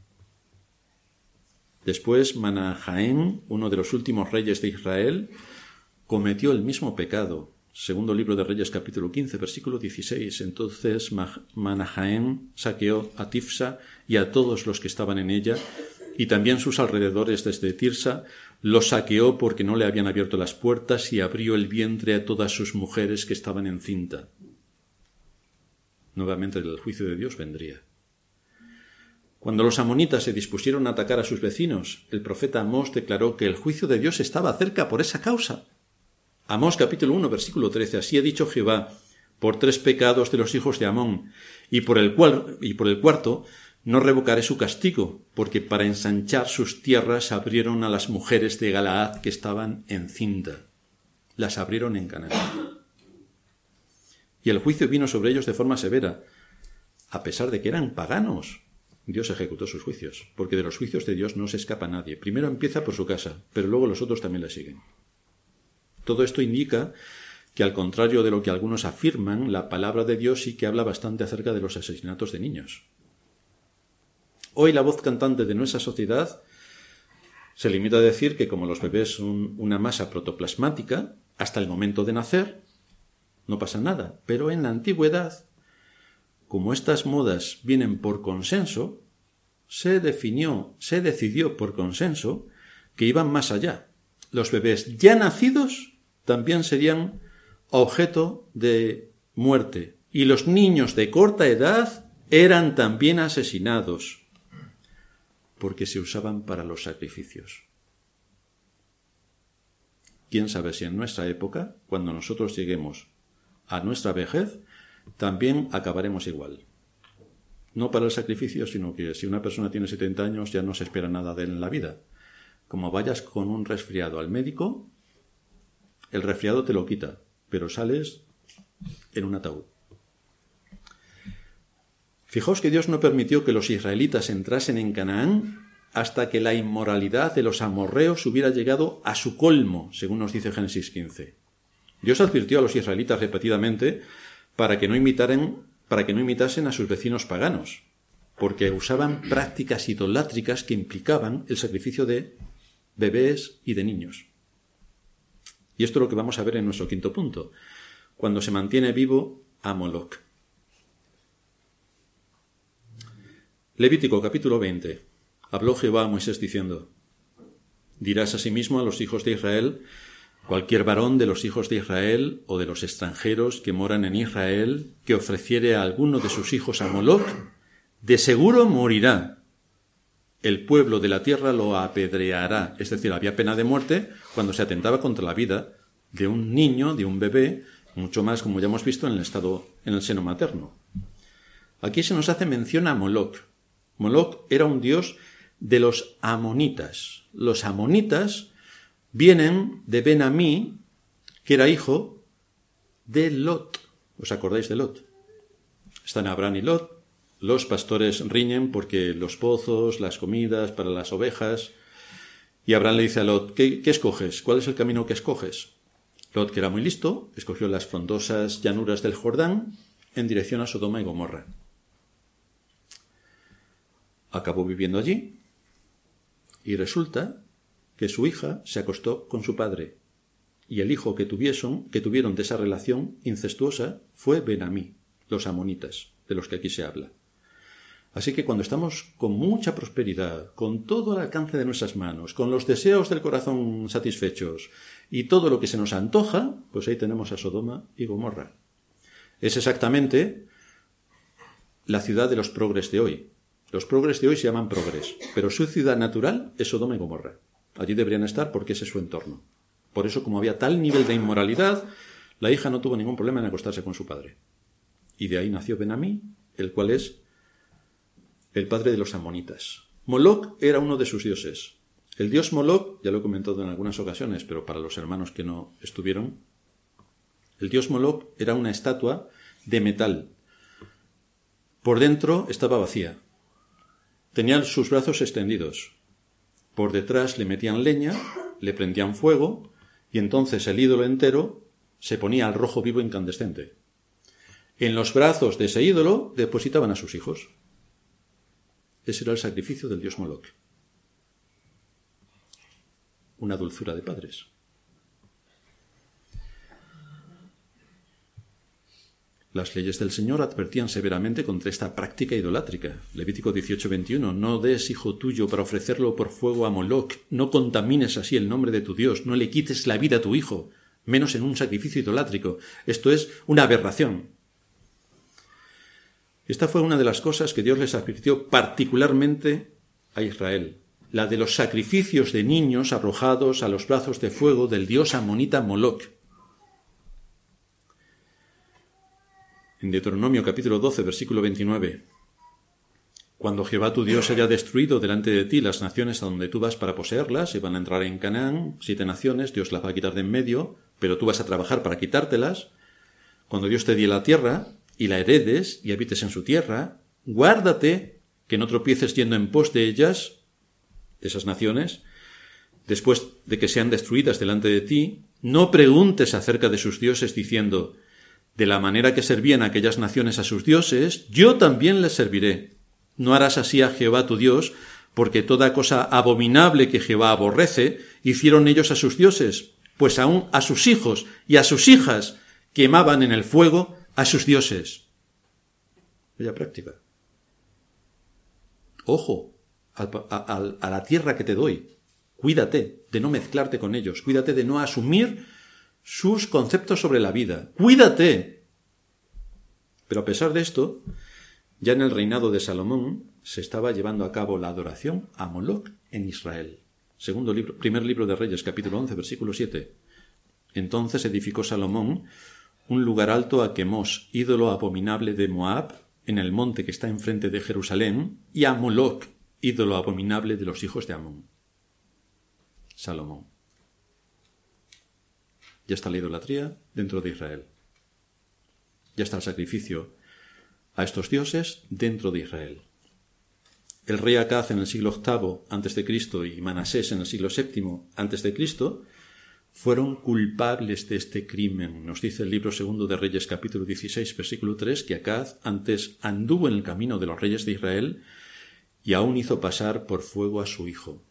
Después, Manahaén, uno de los últimos reyes de Israel, cometió el mismo pecado. Segundo libro de Reyes, capítulo quince, versículo dieciséis. Entonces Manahaén saqueó a Tifsa y a todos los que estaban en ella, y también sus alrededores desde Tirsa. Los saqueó porque no le habían abierto las puertas y abrió el vientre a todas sus mujeres que estaban encinta. Nuevamente el juicio de Dios vendría. Cuando los amonitas se dispusieron a atacar a sus vecinos, el profeta Amós declaró que el juicio de Dios estaba cerca por esa causa. Amós capítulo uno, versículo trece. Así ha dicho Jehová, por tres pecados de los hijos de Amón, y por el cual, y por el cuarto, no revocaré su castigo, porque para ensanchar sus tierras abrieron a las mujeres de Galaad que estaban encinta. Las abrieron en Canaán. Y el juicio vino sobre ellos de forma severa, a pesar de que eran paganos. Dios ejecutó sus juicios, porque de los juicios de Dios no se escapa nadie. Primero empieza por su casa, pero luego los otros también le siguen. Todo esto indica que, al contrario de lo que algunos afirman, la palabra de Dios sí que habla bastante acerca de los asesinatos de niños. Hoy la voz cantante de nuestra sociedad se limita a decir que como los bebés son una masa protoplasmática, hasta el momento de nacer no pasa nada. Pero en la antigüedad, como estas modas vienen por consenso, se definió, se decidió por consenso que iban más allá. Los bebés ya nacidos también serían objeto de muerte, y los niños de corta edad eran también asesinados, porque se usaban para los sacrificios. ¿Quién sabe si en nuestra época, cuando nosotros lleguemos a nuestra vejez, también acabaremos igual? No para el sacrificio, sino que si una persona tiene setenta años ya no se espera nada de él en la vida. Como vayas con un resfriado al médico, el resfriado te lo quita, pero sales en un ataúd. Fijaos que Dios no permitió que los israelitas entrasen en Canaán hasta que la inmoralidad de los amorreos hubiera llegado a su colmo, según nos dice Génesis quince. Dios advirtió a los israelitas repetidamente para que no imitaran, para que no imitasen a sus vecinos paganos, porque usaban prácticas idolátricas que implicaban el sacrificio de bebés y de niños. Y esto es lo que vamos a ver en nuestro quinto punto, cuando se mantiene vivo a Moloc. Levítico capítulo veinte. Habló Jehová a Moisés diciendo: dirás asimismo a los hijos de Israel: cualquier varón de los hijos de Israel o de los extranjeros que moran en Israel que ofreciere a alguno de sus hijos a Moloc, de seguro morirá. El pueblo de la tierra lo apedreará. Es decir, había pena de muerte cuando se atentaba contra la vida de un niño, de un bebé, mucho más como ya hemos visto en el estado, en el seno materno. Aquí se nos hace mención a Moloc. Moloc era un dios de los amonitas. Los amonitas vienen de Ben-Amí, que era hijo de Lot. ¿Os acordáis de Lot? Están Abraham y Lot. Los pastores riñen porque los pozos, las comidas para las ovejas. Y Abraham le dice a Lot: ¿qué, qué escoges? ¿Cuál es el camino que escoges? Lot, que era muy listo, escogió las frondosas llanuras del Jordán en dirección a Sodoma y Gomorra. Acabó viviendo allí y resulta que su hija se acostó con su padre y el hijo que tuvieron, que tuvieron de esa relación incestuosa fue Ben-Amí, los amonitas, de los que aquí se habla. Así que cuando estamos con mucha prosperidad, con todo al alcance de nuestras manos, con los deseos del corazón satisfechos y todo lo que se nos antoja, pues ahí tenemos a Sodoma y Gomorra. Es exactamente la ciudad de los progres de hoy. Los progres de hoy se llaman progres, pero su ciudad natural es Sodoma y Gomorra. Allí deberían estar porque ese es su entorno. Por eso, como había tal nivel de inmoralidad, la hija no tuvo ningún problema en acostarse con su padre. Y de ahí nació Ben-Amí, el cual es el padre de los amonitas. Moloc era uno de sus dioses. El dios Moloc, ya lo he comentado en algunas ocasiones, pero para los hermanos que no estuvieron, el dios Moloc era una estatua de metal. Por dentro estaba vacía. Tenía sus brazos extendidos. Por detrás le metían leña, le prendían fuego, y entonces el ídolo entero se ponía al rojo vivo incandescente. En los brazos de ese ídolo depositaban a sus hijos. Ese era el sacrificio del dios Moloc. Una dulzura de padres. Las leyes del Señor advertían severamente contra esta práctica idolátrica. Levítico dieciocho veintiuno. No des hijo tuyo para ofrecerlo por fuego a Moloc. No contamines así el nombre de tu Dios. No le quites la vida a tu hijo, menos en un sacrificio idolátrico. Esto es una aberración. Esta fue una de las cosas que Dios les advirtió particularmente a Israel. La de los sacrificios de niños arrojados a los brazos de fuego del dios amonita Moloc. En Deuteronomio capítulo doce, versículo veintinueve. Cuando Jehová tu Dios haya destruido delante de ti las naciones a donde tú vas para poseerlas, y van a entrar en Canaán, siete naciones, Dios las va a quitar de en medio, pero tú vas a trabajar para quitártelas. Cuando Dios te dé la tierra y la heredes y habites en su tierra, guárdate que no tropieces yendo en pos de ellas, de esas naciones, después de que sean destruidas delante de ti. No preguntes acerca de sus dioses diciendo: de la manera que servían aquellas naciones a sus dioses, yo también les serviré. No harás así a Jehová tu Dios, porque toda cosa abominable que Jehová aborrece, hicieron ellos a sus dioses, pues aún a sus hijos y a sus hijas quemaban en el fuego a sus dioses. Bella práctica. Ojo a, a, a la tierra que te doy. Cuídate de no mezclarte con ellos. Cuídate de no asumir sus conceptos sobre la vida. ¡Cuídate! Pero a pesar de esto, ya en el reinado de Salomón se estaba llevando a cabo la adoración a Moloc en Israel. Segundo libro, primer libro de Reyes, capítulo once, versículo siete. Entonces edificó Salomón un lugar alto a Quemos, ídolo abominable de Moab, en el monte que está enfrente de Jerusalén, y a Moloc, ídolo abominable de los hijos de Amón. Salomón. Ya está la idolatría dentro de Israel. Ya está el sacrificio a estos dioses dentro de Israel. El rey Acaz en el siglo octavo antes de Cristo y Manasés en el siglo séptimo antes de Cristo fueron culpables de este crimen. Nos dice el libro segundo de Reyes, capítulo dieciséis, versículo tres, que Acaz antes anduvo en el camino de los reyes de Israel y aún hizo pasar por fuego a su hijo,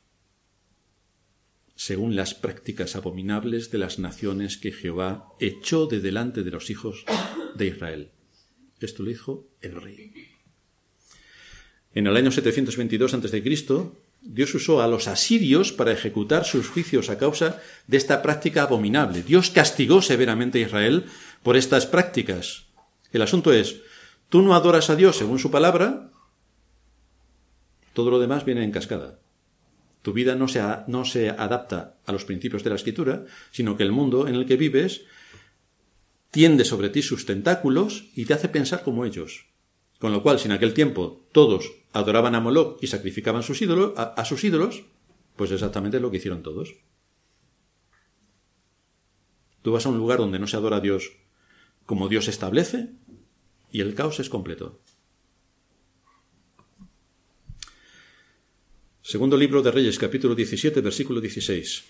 según las prácticas abominables de las naciones que Jehová echó de delante de los hijos de Israel. Esto lo dijo el rey. En el año setecientos veintidós antes de Cristo, Dios usó a los asirios para ejecutar sus juicios a causa de esta práctica abominable. Dios castigó severamente a Israel por estas prácticas. El asunto es, tú no adoras a Dios según su palabra, todo lo demás viene en cascada. Tu vida no se, a, no se adapta a los principios de la Escritura, sino que el mundo en el que vives tiende sobre ti sus tentáculos y te hace pensar como ellos. Con lo cual, si en aquel tiempo todos adoraban a Moloc y sacrificaban sus ídolos, a, a sus ídolos, pues exactamente lo que hicieron todos. Tú vas a un lugar donde no se adora a Dios como Dios establece y el caos es completo. Segundo libro de Reyes, capítulo diecisiete, versículo dieciséis.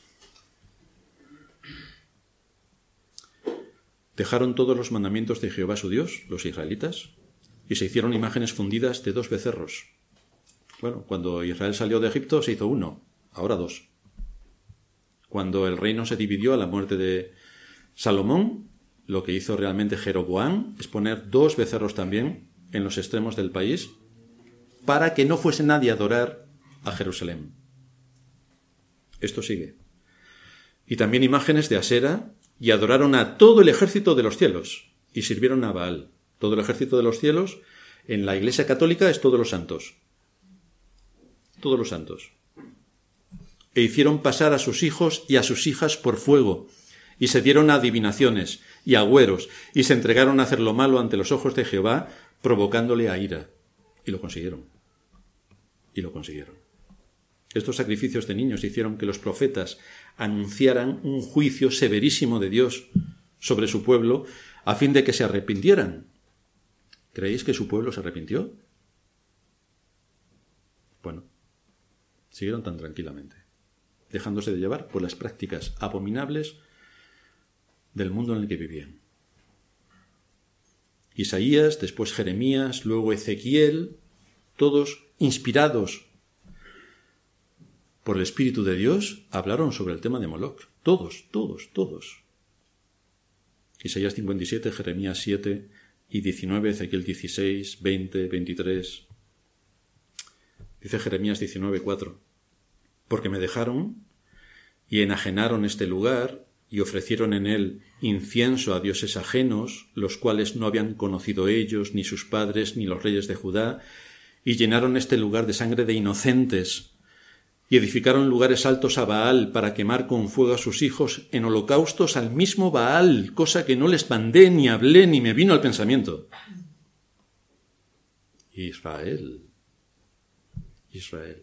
Dejaron todos los mandamientos de Jehová su Dios, los israelitas, y se hicieron imágenes fundidas de dos becerros. Bueno, cuando Israel salió de Egipto se hizo uno, ahora dos. Cuando el reino se dividió a la muerte de Salomón, lo que hizo realmente Jeroboam es poner dos becerros también en los extremos del país para que no fuese nadie a adorar a Jerusalén. Esto sigue. Y también imágenes de Asera, y adoraron a todo el ejército de los cielos, y sirvieron a Baal. Todo el ejército de los cielos, en la Iglesia Católica, es todos los santos. Todos los santos. E hicieron pasar a sus hijos y a sus hijas por fuego, y se dieron a adivinaciones y agüeros, y se entregaron a hacer lo malo ante los ojos de Jehová, provocándole a ira. Y lo consiguieron. Y lo consiguieron. Estos sacrificios de niños hicieron que los profetas anunciaran un juicio severísimo de Dios sobre su pueblo, a fin de que se arrepintieran. ¿Creéis que su pueblo se arrepintió? Bueno, siguieron tan tranquilamente, dejándose de llevar por las prácticas abominables del mundo en el que vivían. Isaías, después Jeremías, luego Ezequiel, todos inspirados por el Espíritu de Dios, hablaron sobre el tema de Moloc. Todos, todos, todos. Isaías cincuenta y siete, Jeremías siete y diecinueve, Ezequiel dieciséis, veinte, veintitrés. Dice Jeremías diecinueve, cuatro. Porque me dejaron y enajenaron este lugar y ofrecieron en él incienso a dioses ajenos, los cuales no habían conocido ellos, ni sus padres, ni los reyes de Judá, y llenaron este lugar de sangre de inocentes, y edificaron lugares altos a Baal para quemar con fuego a sus hijos en holocaustos al mismo Baal, cosa que no les mandé, ni hablé, ni me vino al pensamiento. Israel, Israel.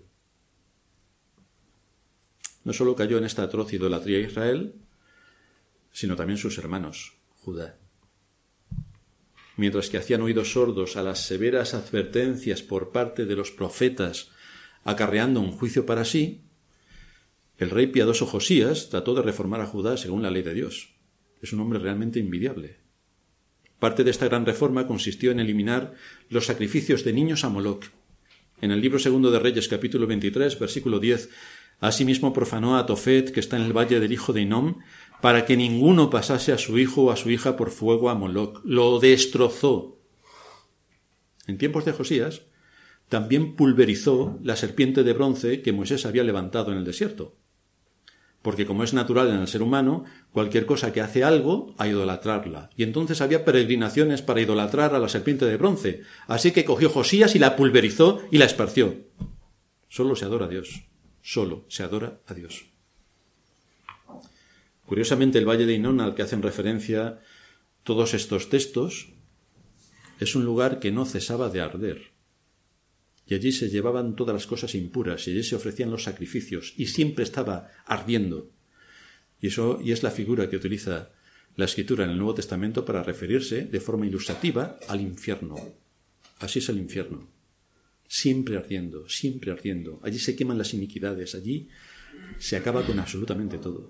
No solo cayó en esta atroz idolatría Israel, sino también sus hermanos, Judá. Mientras que hacían oídos sordos a las severas advertencias por parte de los profetas, acarreando un juicio para sí, el rey piadoso Josías trató de reformar a Judá según la ley de Dios. Es un hombre realmente envidiable. Parte de esta gran reforma consistió en eliminar los sacrificios de niños a Moloc. En el libro segundo de Reyes, capítulo veintitrés, versículo diez, asimismo profanó a Tofet, que está en el valle del hijo de Hinnom, para que ninguno pasase a su hijo o a su hija por fuego a Moloc. Lo destrozó. En tiempos de Josías, también pulverizó la serpiente de bronce que Moisés había levantado en el desierto. Porque como es natural en el ser humano, cualquier cosa que hace algo, a idolatrarla. Y entonces había peregrinaciones para idolatrar a la serpiente de bronce. Así que cogió Josías y la pulverizó y la esparció. Solo se adora a Dios. Solo se adora a Dios. Curiosamente, el valle de Hinnom, al que hacen referencia todos estos textos, es un lugar que no cesaba de arder. Y allí se llevaban todas las cosas impuras, y allí se ofrecían los sacrificios, y siempre estaba ardiendo. Y eso y es la figura que utiliza la Escritura en el Nuevo Testamento para referirse de forma ilustrativa al infierno. Así es el infierno. Siempre ardiendo, siempre ardiendo. Allí se queman las iniquidades, allí se acaba con absolutamente todo.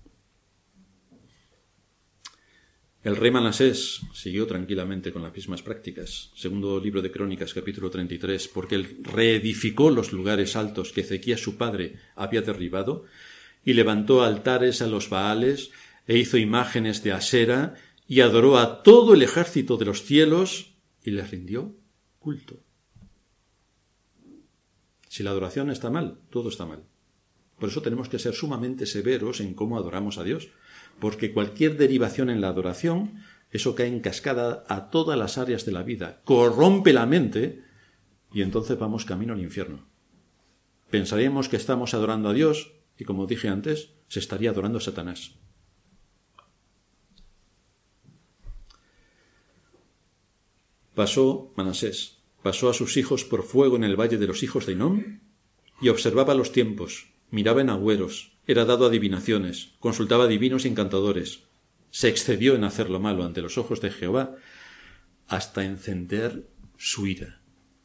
El rey Manasés siguió tranquilamente con las mismas prácticas. Segundo libro de Crónicas, capítulo treinta y tres, porque él reedificó los lugares altos que Ezequías su padre había derribado y levantó altares a los Baales e hizo imágenes de Asera y adoró a todo el ejército de los cielos y les rindió culto. Si la adoración está mal, todo está mal. Por eso tenemos que ser sumamente severos en cómo adoramos a Dios, porque cualquier derivación en la adoración, eso cae en cascada a todas las áreas de la vida, corrompe la mente y entonces vamos camino al infierno. Pensaríamos que estamos adorando a Dios y, como dije antes, se estaría adorando a Satanás. Pasó Manasés, pasó a sus hijos por fuego en el valle de los hijos de Hinnom y observaba los tiempos, miraba en agüeros, era dado a adivinaciones, consultaba divinos y encantadores, se excedió en hacer lo malo ante los ojos de Jehová hasta encender su ira.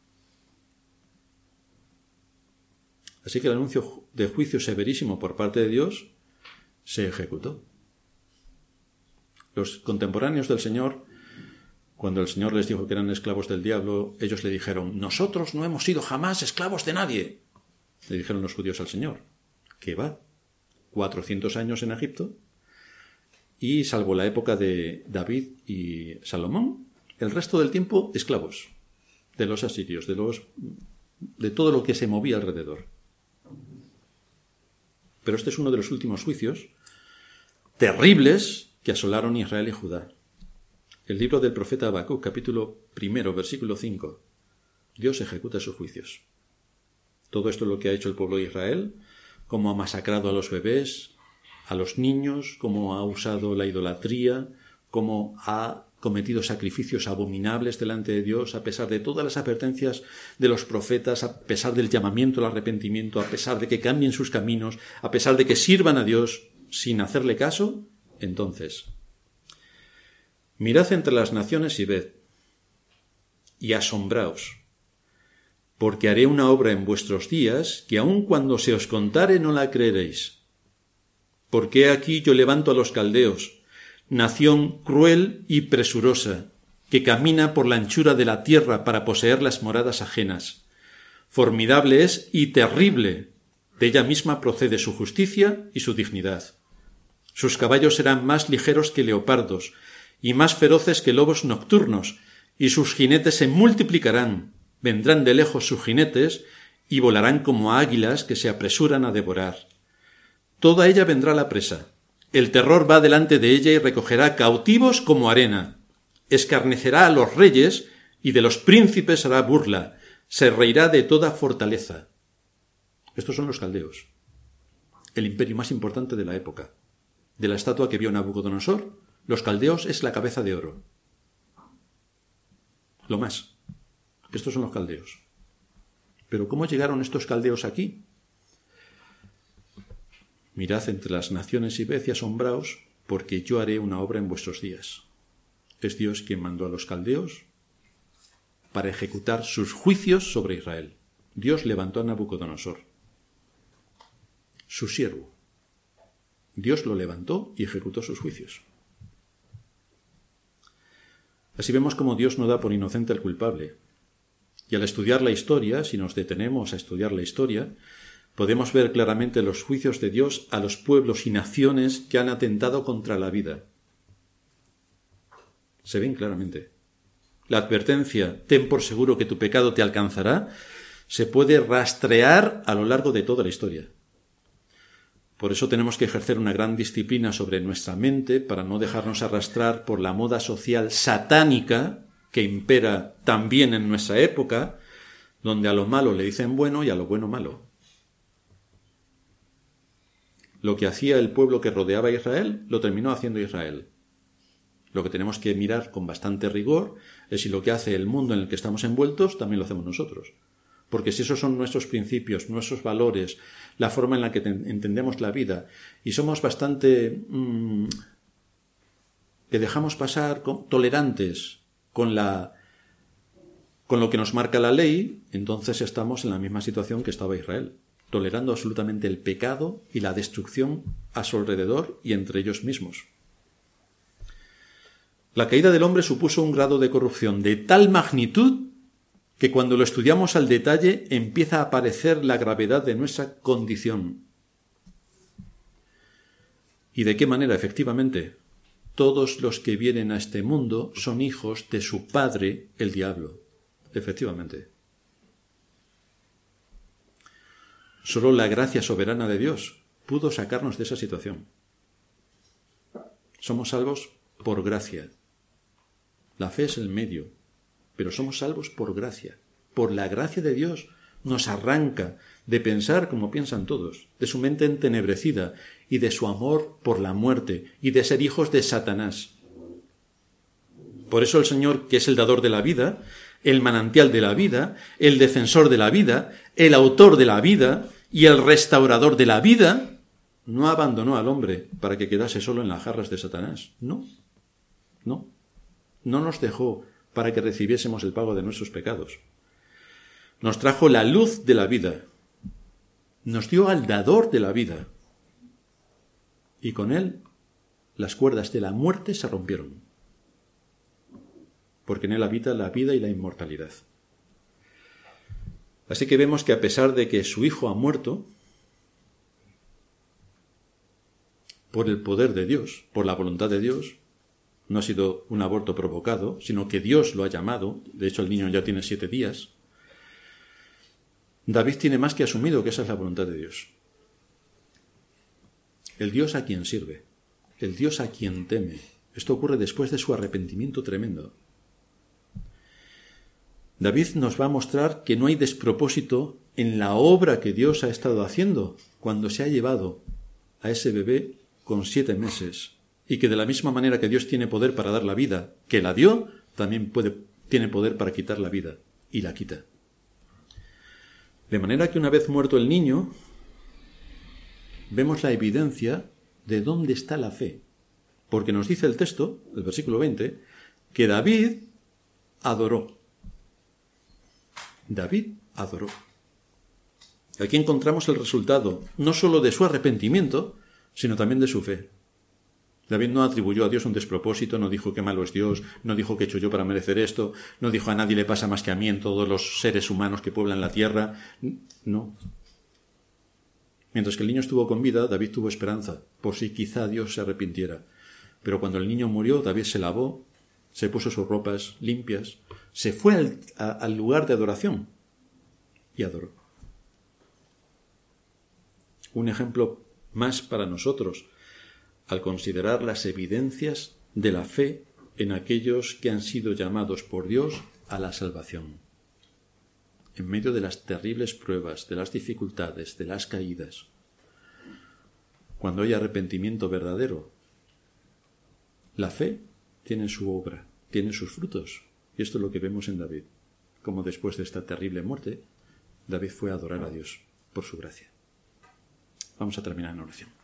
Así que el anuncio de juicio severísimo por parte de Dios se ejecutó. Los contemporáneos del Señor, cuando el Señor les dijo que eran esclavos del diablo, ellos le dijeron: nosotros no hemos sido jamás esclavos de nadie. Le dijeron los judíos al Señor: ¿qué va? cuatrocientos años en Egipto, y salvo la época de David y Salomón, el resto del tiempo esclavos de los asirios, de, los, de todo lo que se movía alrededor. Pero este es uno de los últimos juicios terribles que asolaron Israel y Judá. El libro del profeta Habacuc, capítulo primero, versículo cinco. Dios ejecuta sus juicios. Todo esto es lo que ha hecho el pueblo de Israel, cómo ha masacrado a los bebés, a los niños, cómo ha usado la idolatría, cómo ha cometido sacrificios abominables delante de Dios, a pesar de todas las advertencias de los profetas, a pesar del llamamiento al arrepentimiento, a pesar de que cambien sus caminos, a pesar de que sirvan a Dios sin hacerle caso. Entonces, mirad entre las naciones y ved, y asombraos, porque haré una obra en vuestros días que aun cuando se os contare no la creeréis. Porque aquí yo levanto a los caldeos, nación cruel y presurosa, que camina por la anchura de la tierra para poseer las moradas ajenas. Formidable es y terrible, de ella misma procede su justicia y su dignidad. Sus caballos serán más ligeros que leopardos, y más feroces que lobos nocturnos, y sus jinetes se multiplicarán. Vendrán de lejos sus jinetes y volarán como águilas que se apresuran a devorar. Toda ella vendrá a la presa. El terror va delante de ella y recogerá cautivos como arena. Escarnecerá a los reyes y de los príncipes hará burla. Se reirá de toda fortaleza. Estos son los caldeos, el imperio más importante de la época. De la estatua que vio Nabucodonosor, los caldeos es la cabeza de oro. Lo más. Estos son los caldeos. ¿Pero cómo llegaron estos caldeos aquí? Mirad entre las naciones y ved y asombraos, porque yo haré una obra en vuestros días. Es Dios quien mandó a los caldeos para ejecutar sus juicios sobre Israel. Dios levantó a Nabucodonosor, su siervo. Dios lo levantó y ejecutó sus juicios. Así vemos cómo Dios no da por inocente al culpable. Y al estudiar la historia, si nos detenemos a estudiar la historia, podemos ver claramente los juicios de Dios a los pueblos y naciones que han atentado contra la vida. Se ven claramente. La advertencia, ten por seguro que tu pecado te alcanzará, se puede rastrear a lo largo de toda la historia. Por eso tenemos que ejercer una gran disciplina sobre nuestra mente para no dejarnos arrastrar por la moda social satánica que impera también en nuestra época, donde a lo malo le dicen bueno y a lo bueno malo. Lo que hacía el pueblo que rodeaba a Israel, lo terminó haciendo Israel. Lo que tenemos que mirar con bastante rigor es si lo que hace el mundo en el que estamos envueltos también lo hacemos nosotros. Porque si esos son nuestros principios, nuestros valores, la forma en la que te- entendemos la vida, y somos bastante mmm, que dejamos pasar con, tolerantes con, la, con lo que nos marca la ley, entonces estamos en la misma situación que estaba Israel, tolerando absolutamente el pecado y la destrucción a su alrededor y entre ellos mismos. La caída del hombre supuso un grado de corrupción de tal magnitud que cuando lo estudiamos al detalle empieza a aparecer la gravedad de nuestra condición. ¿Y de qué manera? Efectivamente, todos los que vienen a este mundo son hijos de su padre, el diablo. Efectivamente. Solo la gracia soberana de Dios pudo sacarnos de esa situación. Somos salvos por gracia. La fe es el medio, pero somos salvos por gracia. Por la gracia de Dios nos arranca de pensar como piensan todos, de su mente entenebrecida y de su amor por la muerte y de ser hijos de Satanás. Por eso el Señor, que es el dador de la vida, el manantial de la vida, el defensor de la vida, el autor de la vida y el restaurador de la vida, no abandonó al hombre para que quedase solo en las jarras de Satanás. No, no. No nos dejó para que recibiésemos el pago de nuestros pecados. Nos trajo la luz de la vida. Nos dio al dador de la vida. Y con él las cuerdas de la muerte se rompieron. Porque en él habita la vida y la inmortalidad. Así que vemos que a pesar de que su hijo ha muerto, por el poder de Dios, por la voluntad de Dios, no ha sido un aborto provocado, sino que Dios lo ha llamado. De hecho, el niño ya tiene siete días. David tiene más que asumido que esa es la voluntad de Dios. El Dios a quien sirve, el Dios a quien teme. Esto ocurre después de su arrepentimiento tremendo. David nos va a mostrar que no hay despropósito en la obra que Dios ha estado haciendo cuando se ha llevado a ese bebé con siete meses. Y que de la misma manera que Dios tiene poder para dar la vida, que la dio, también puede, tiene poder para quitar la vida, y la quita. De manera que una vez muerto el niño, vemos la evidencia de dónde está la fe. Porque nos dice el texto, el versículo veinte, que David adoró. David adoró. Aquí encontramos el resultado, no solo de su arrepentimiento, sino también de su fe. David no atribuyó a Dios un despropósito, no dijo que malo es Dios, no dijo que he hecho yo para merecer esto, no dijo a nadie le pasa más que a mí en todos los seres humanos que pueblan la tierra. No. Mientras que el niño estuvo con vida, David tuvo esperanza, por si quizá Dios se arrepintiera. Pero cuando el niño murió, David se lavó, se puso sus ropas limpias, se fue al, a, al lugar de adoración y adoró. Un ejemplo más para nosotros, al considerar las evidencias de la fe en aquellos que han sido llamados por Dios a la salvación. En medio de las terribles pruebas, de las dificultades, de las caídas, cuando hay arrepentimiento verdadero, la fe tiene su obra, tiene sus frutos. Y esto es lo que vemos en David, como después de esta terrible muerte, David fue a adorar a Dios por su gracia. Vamos a terminar en oración.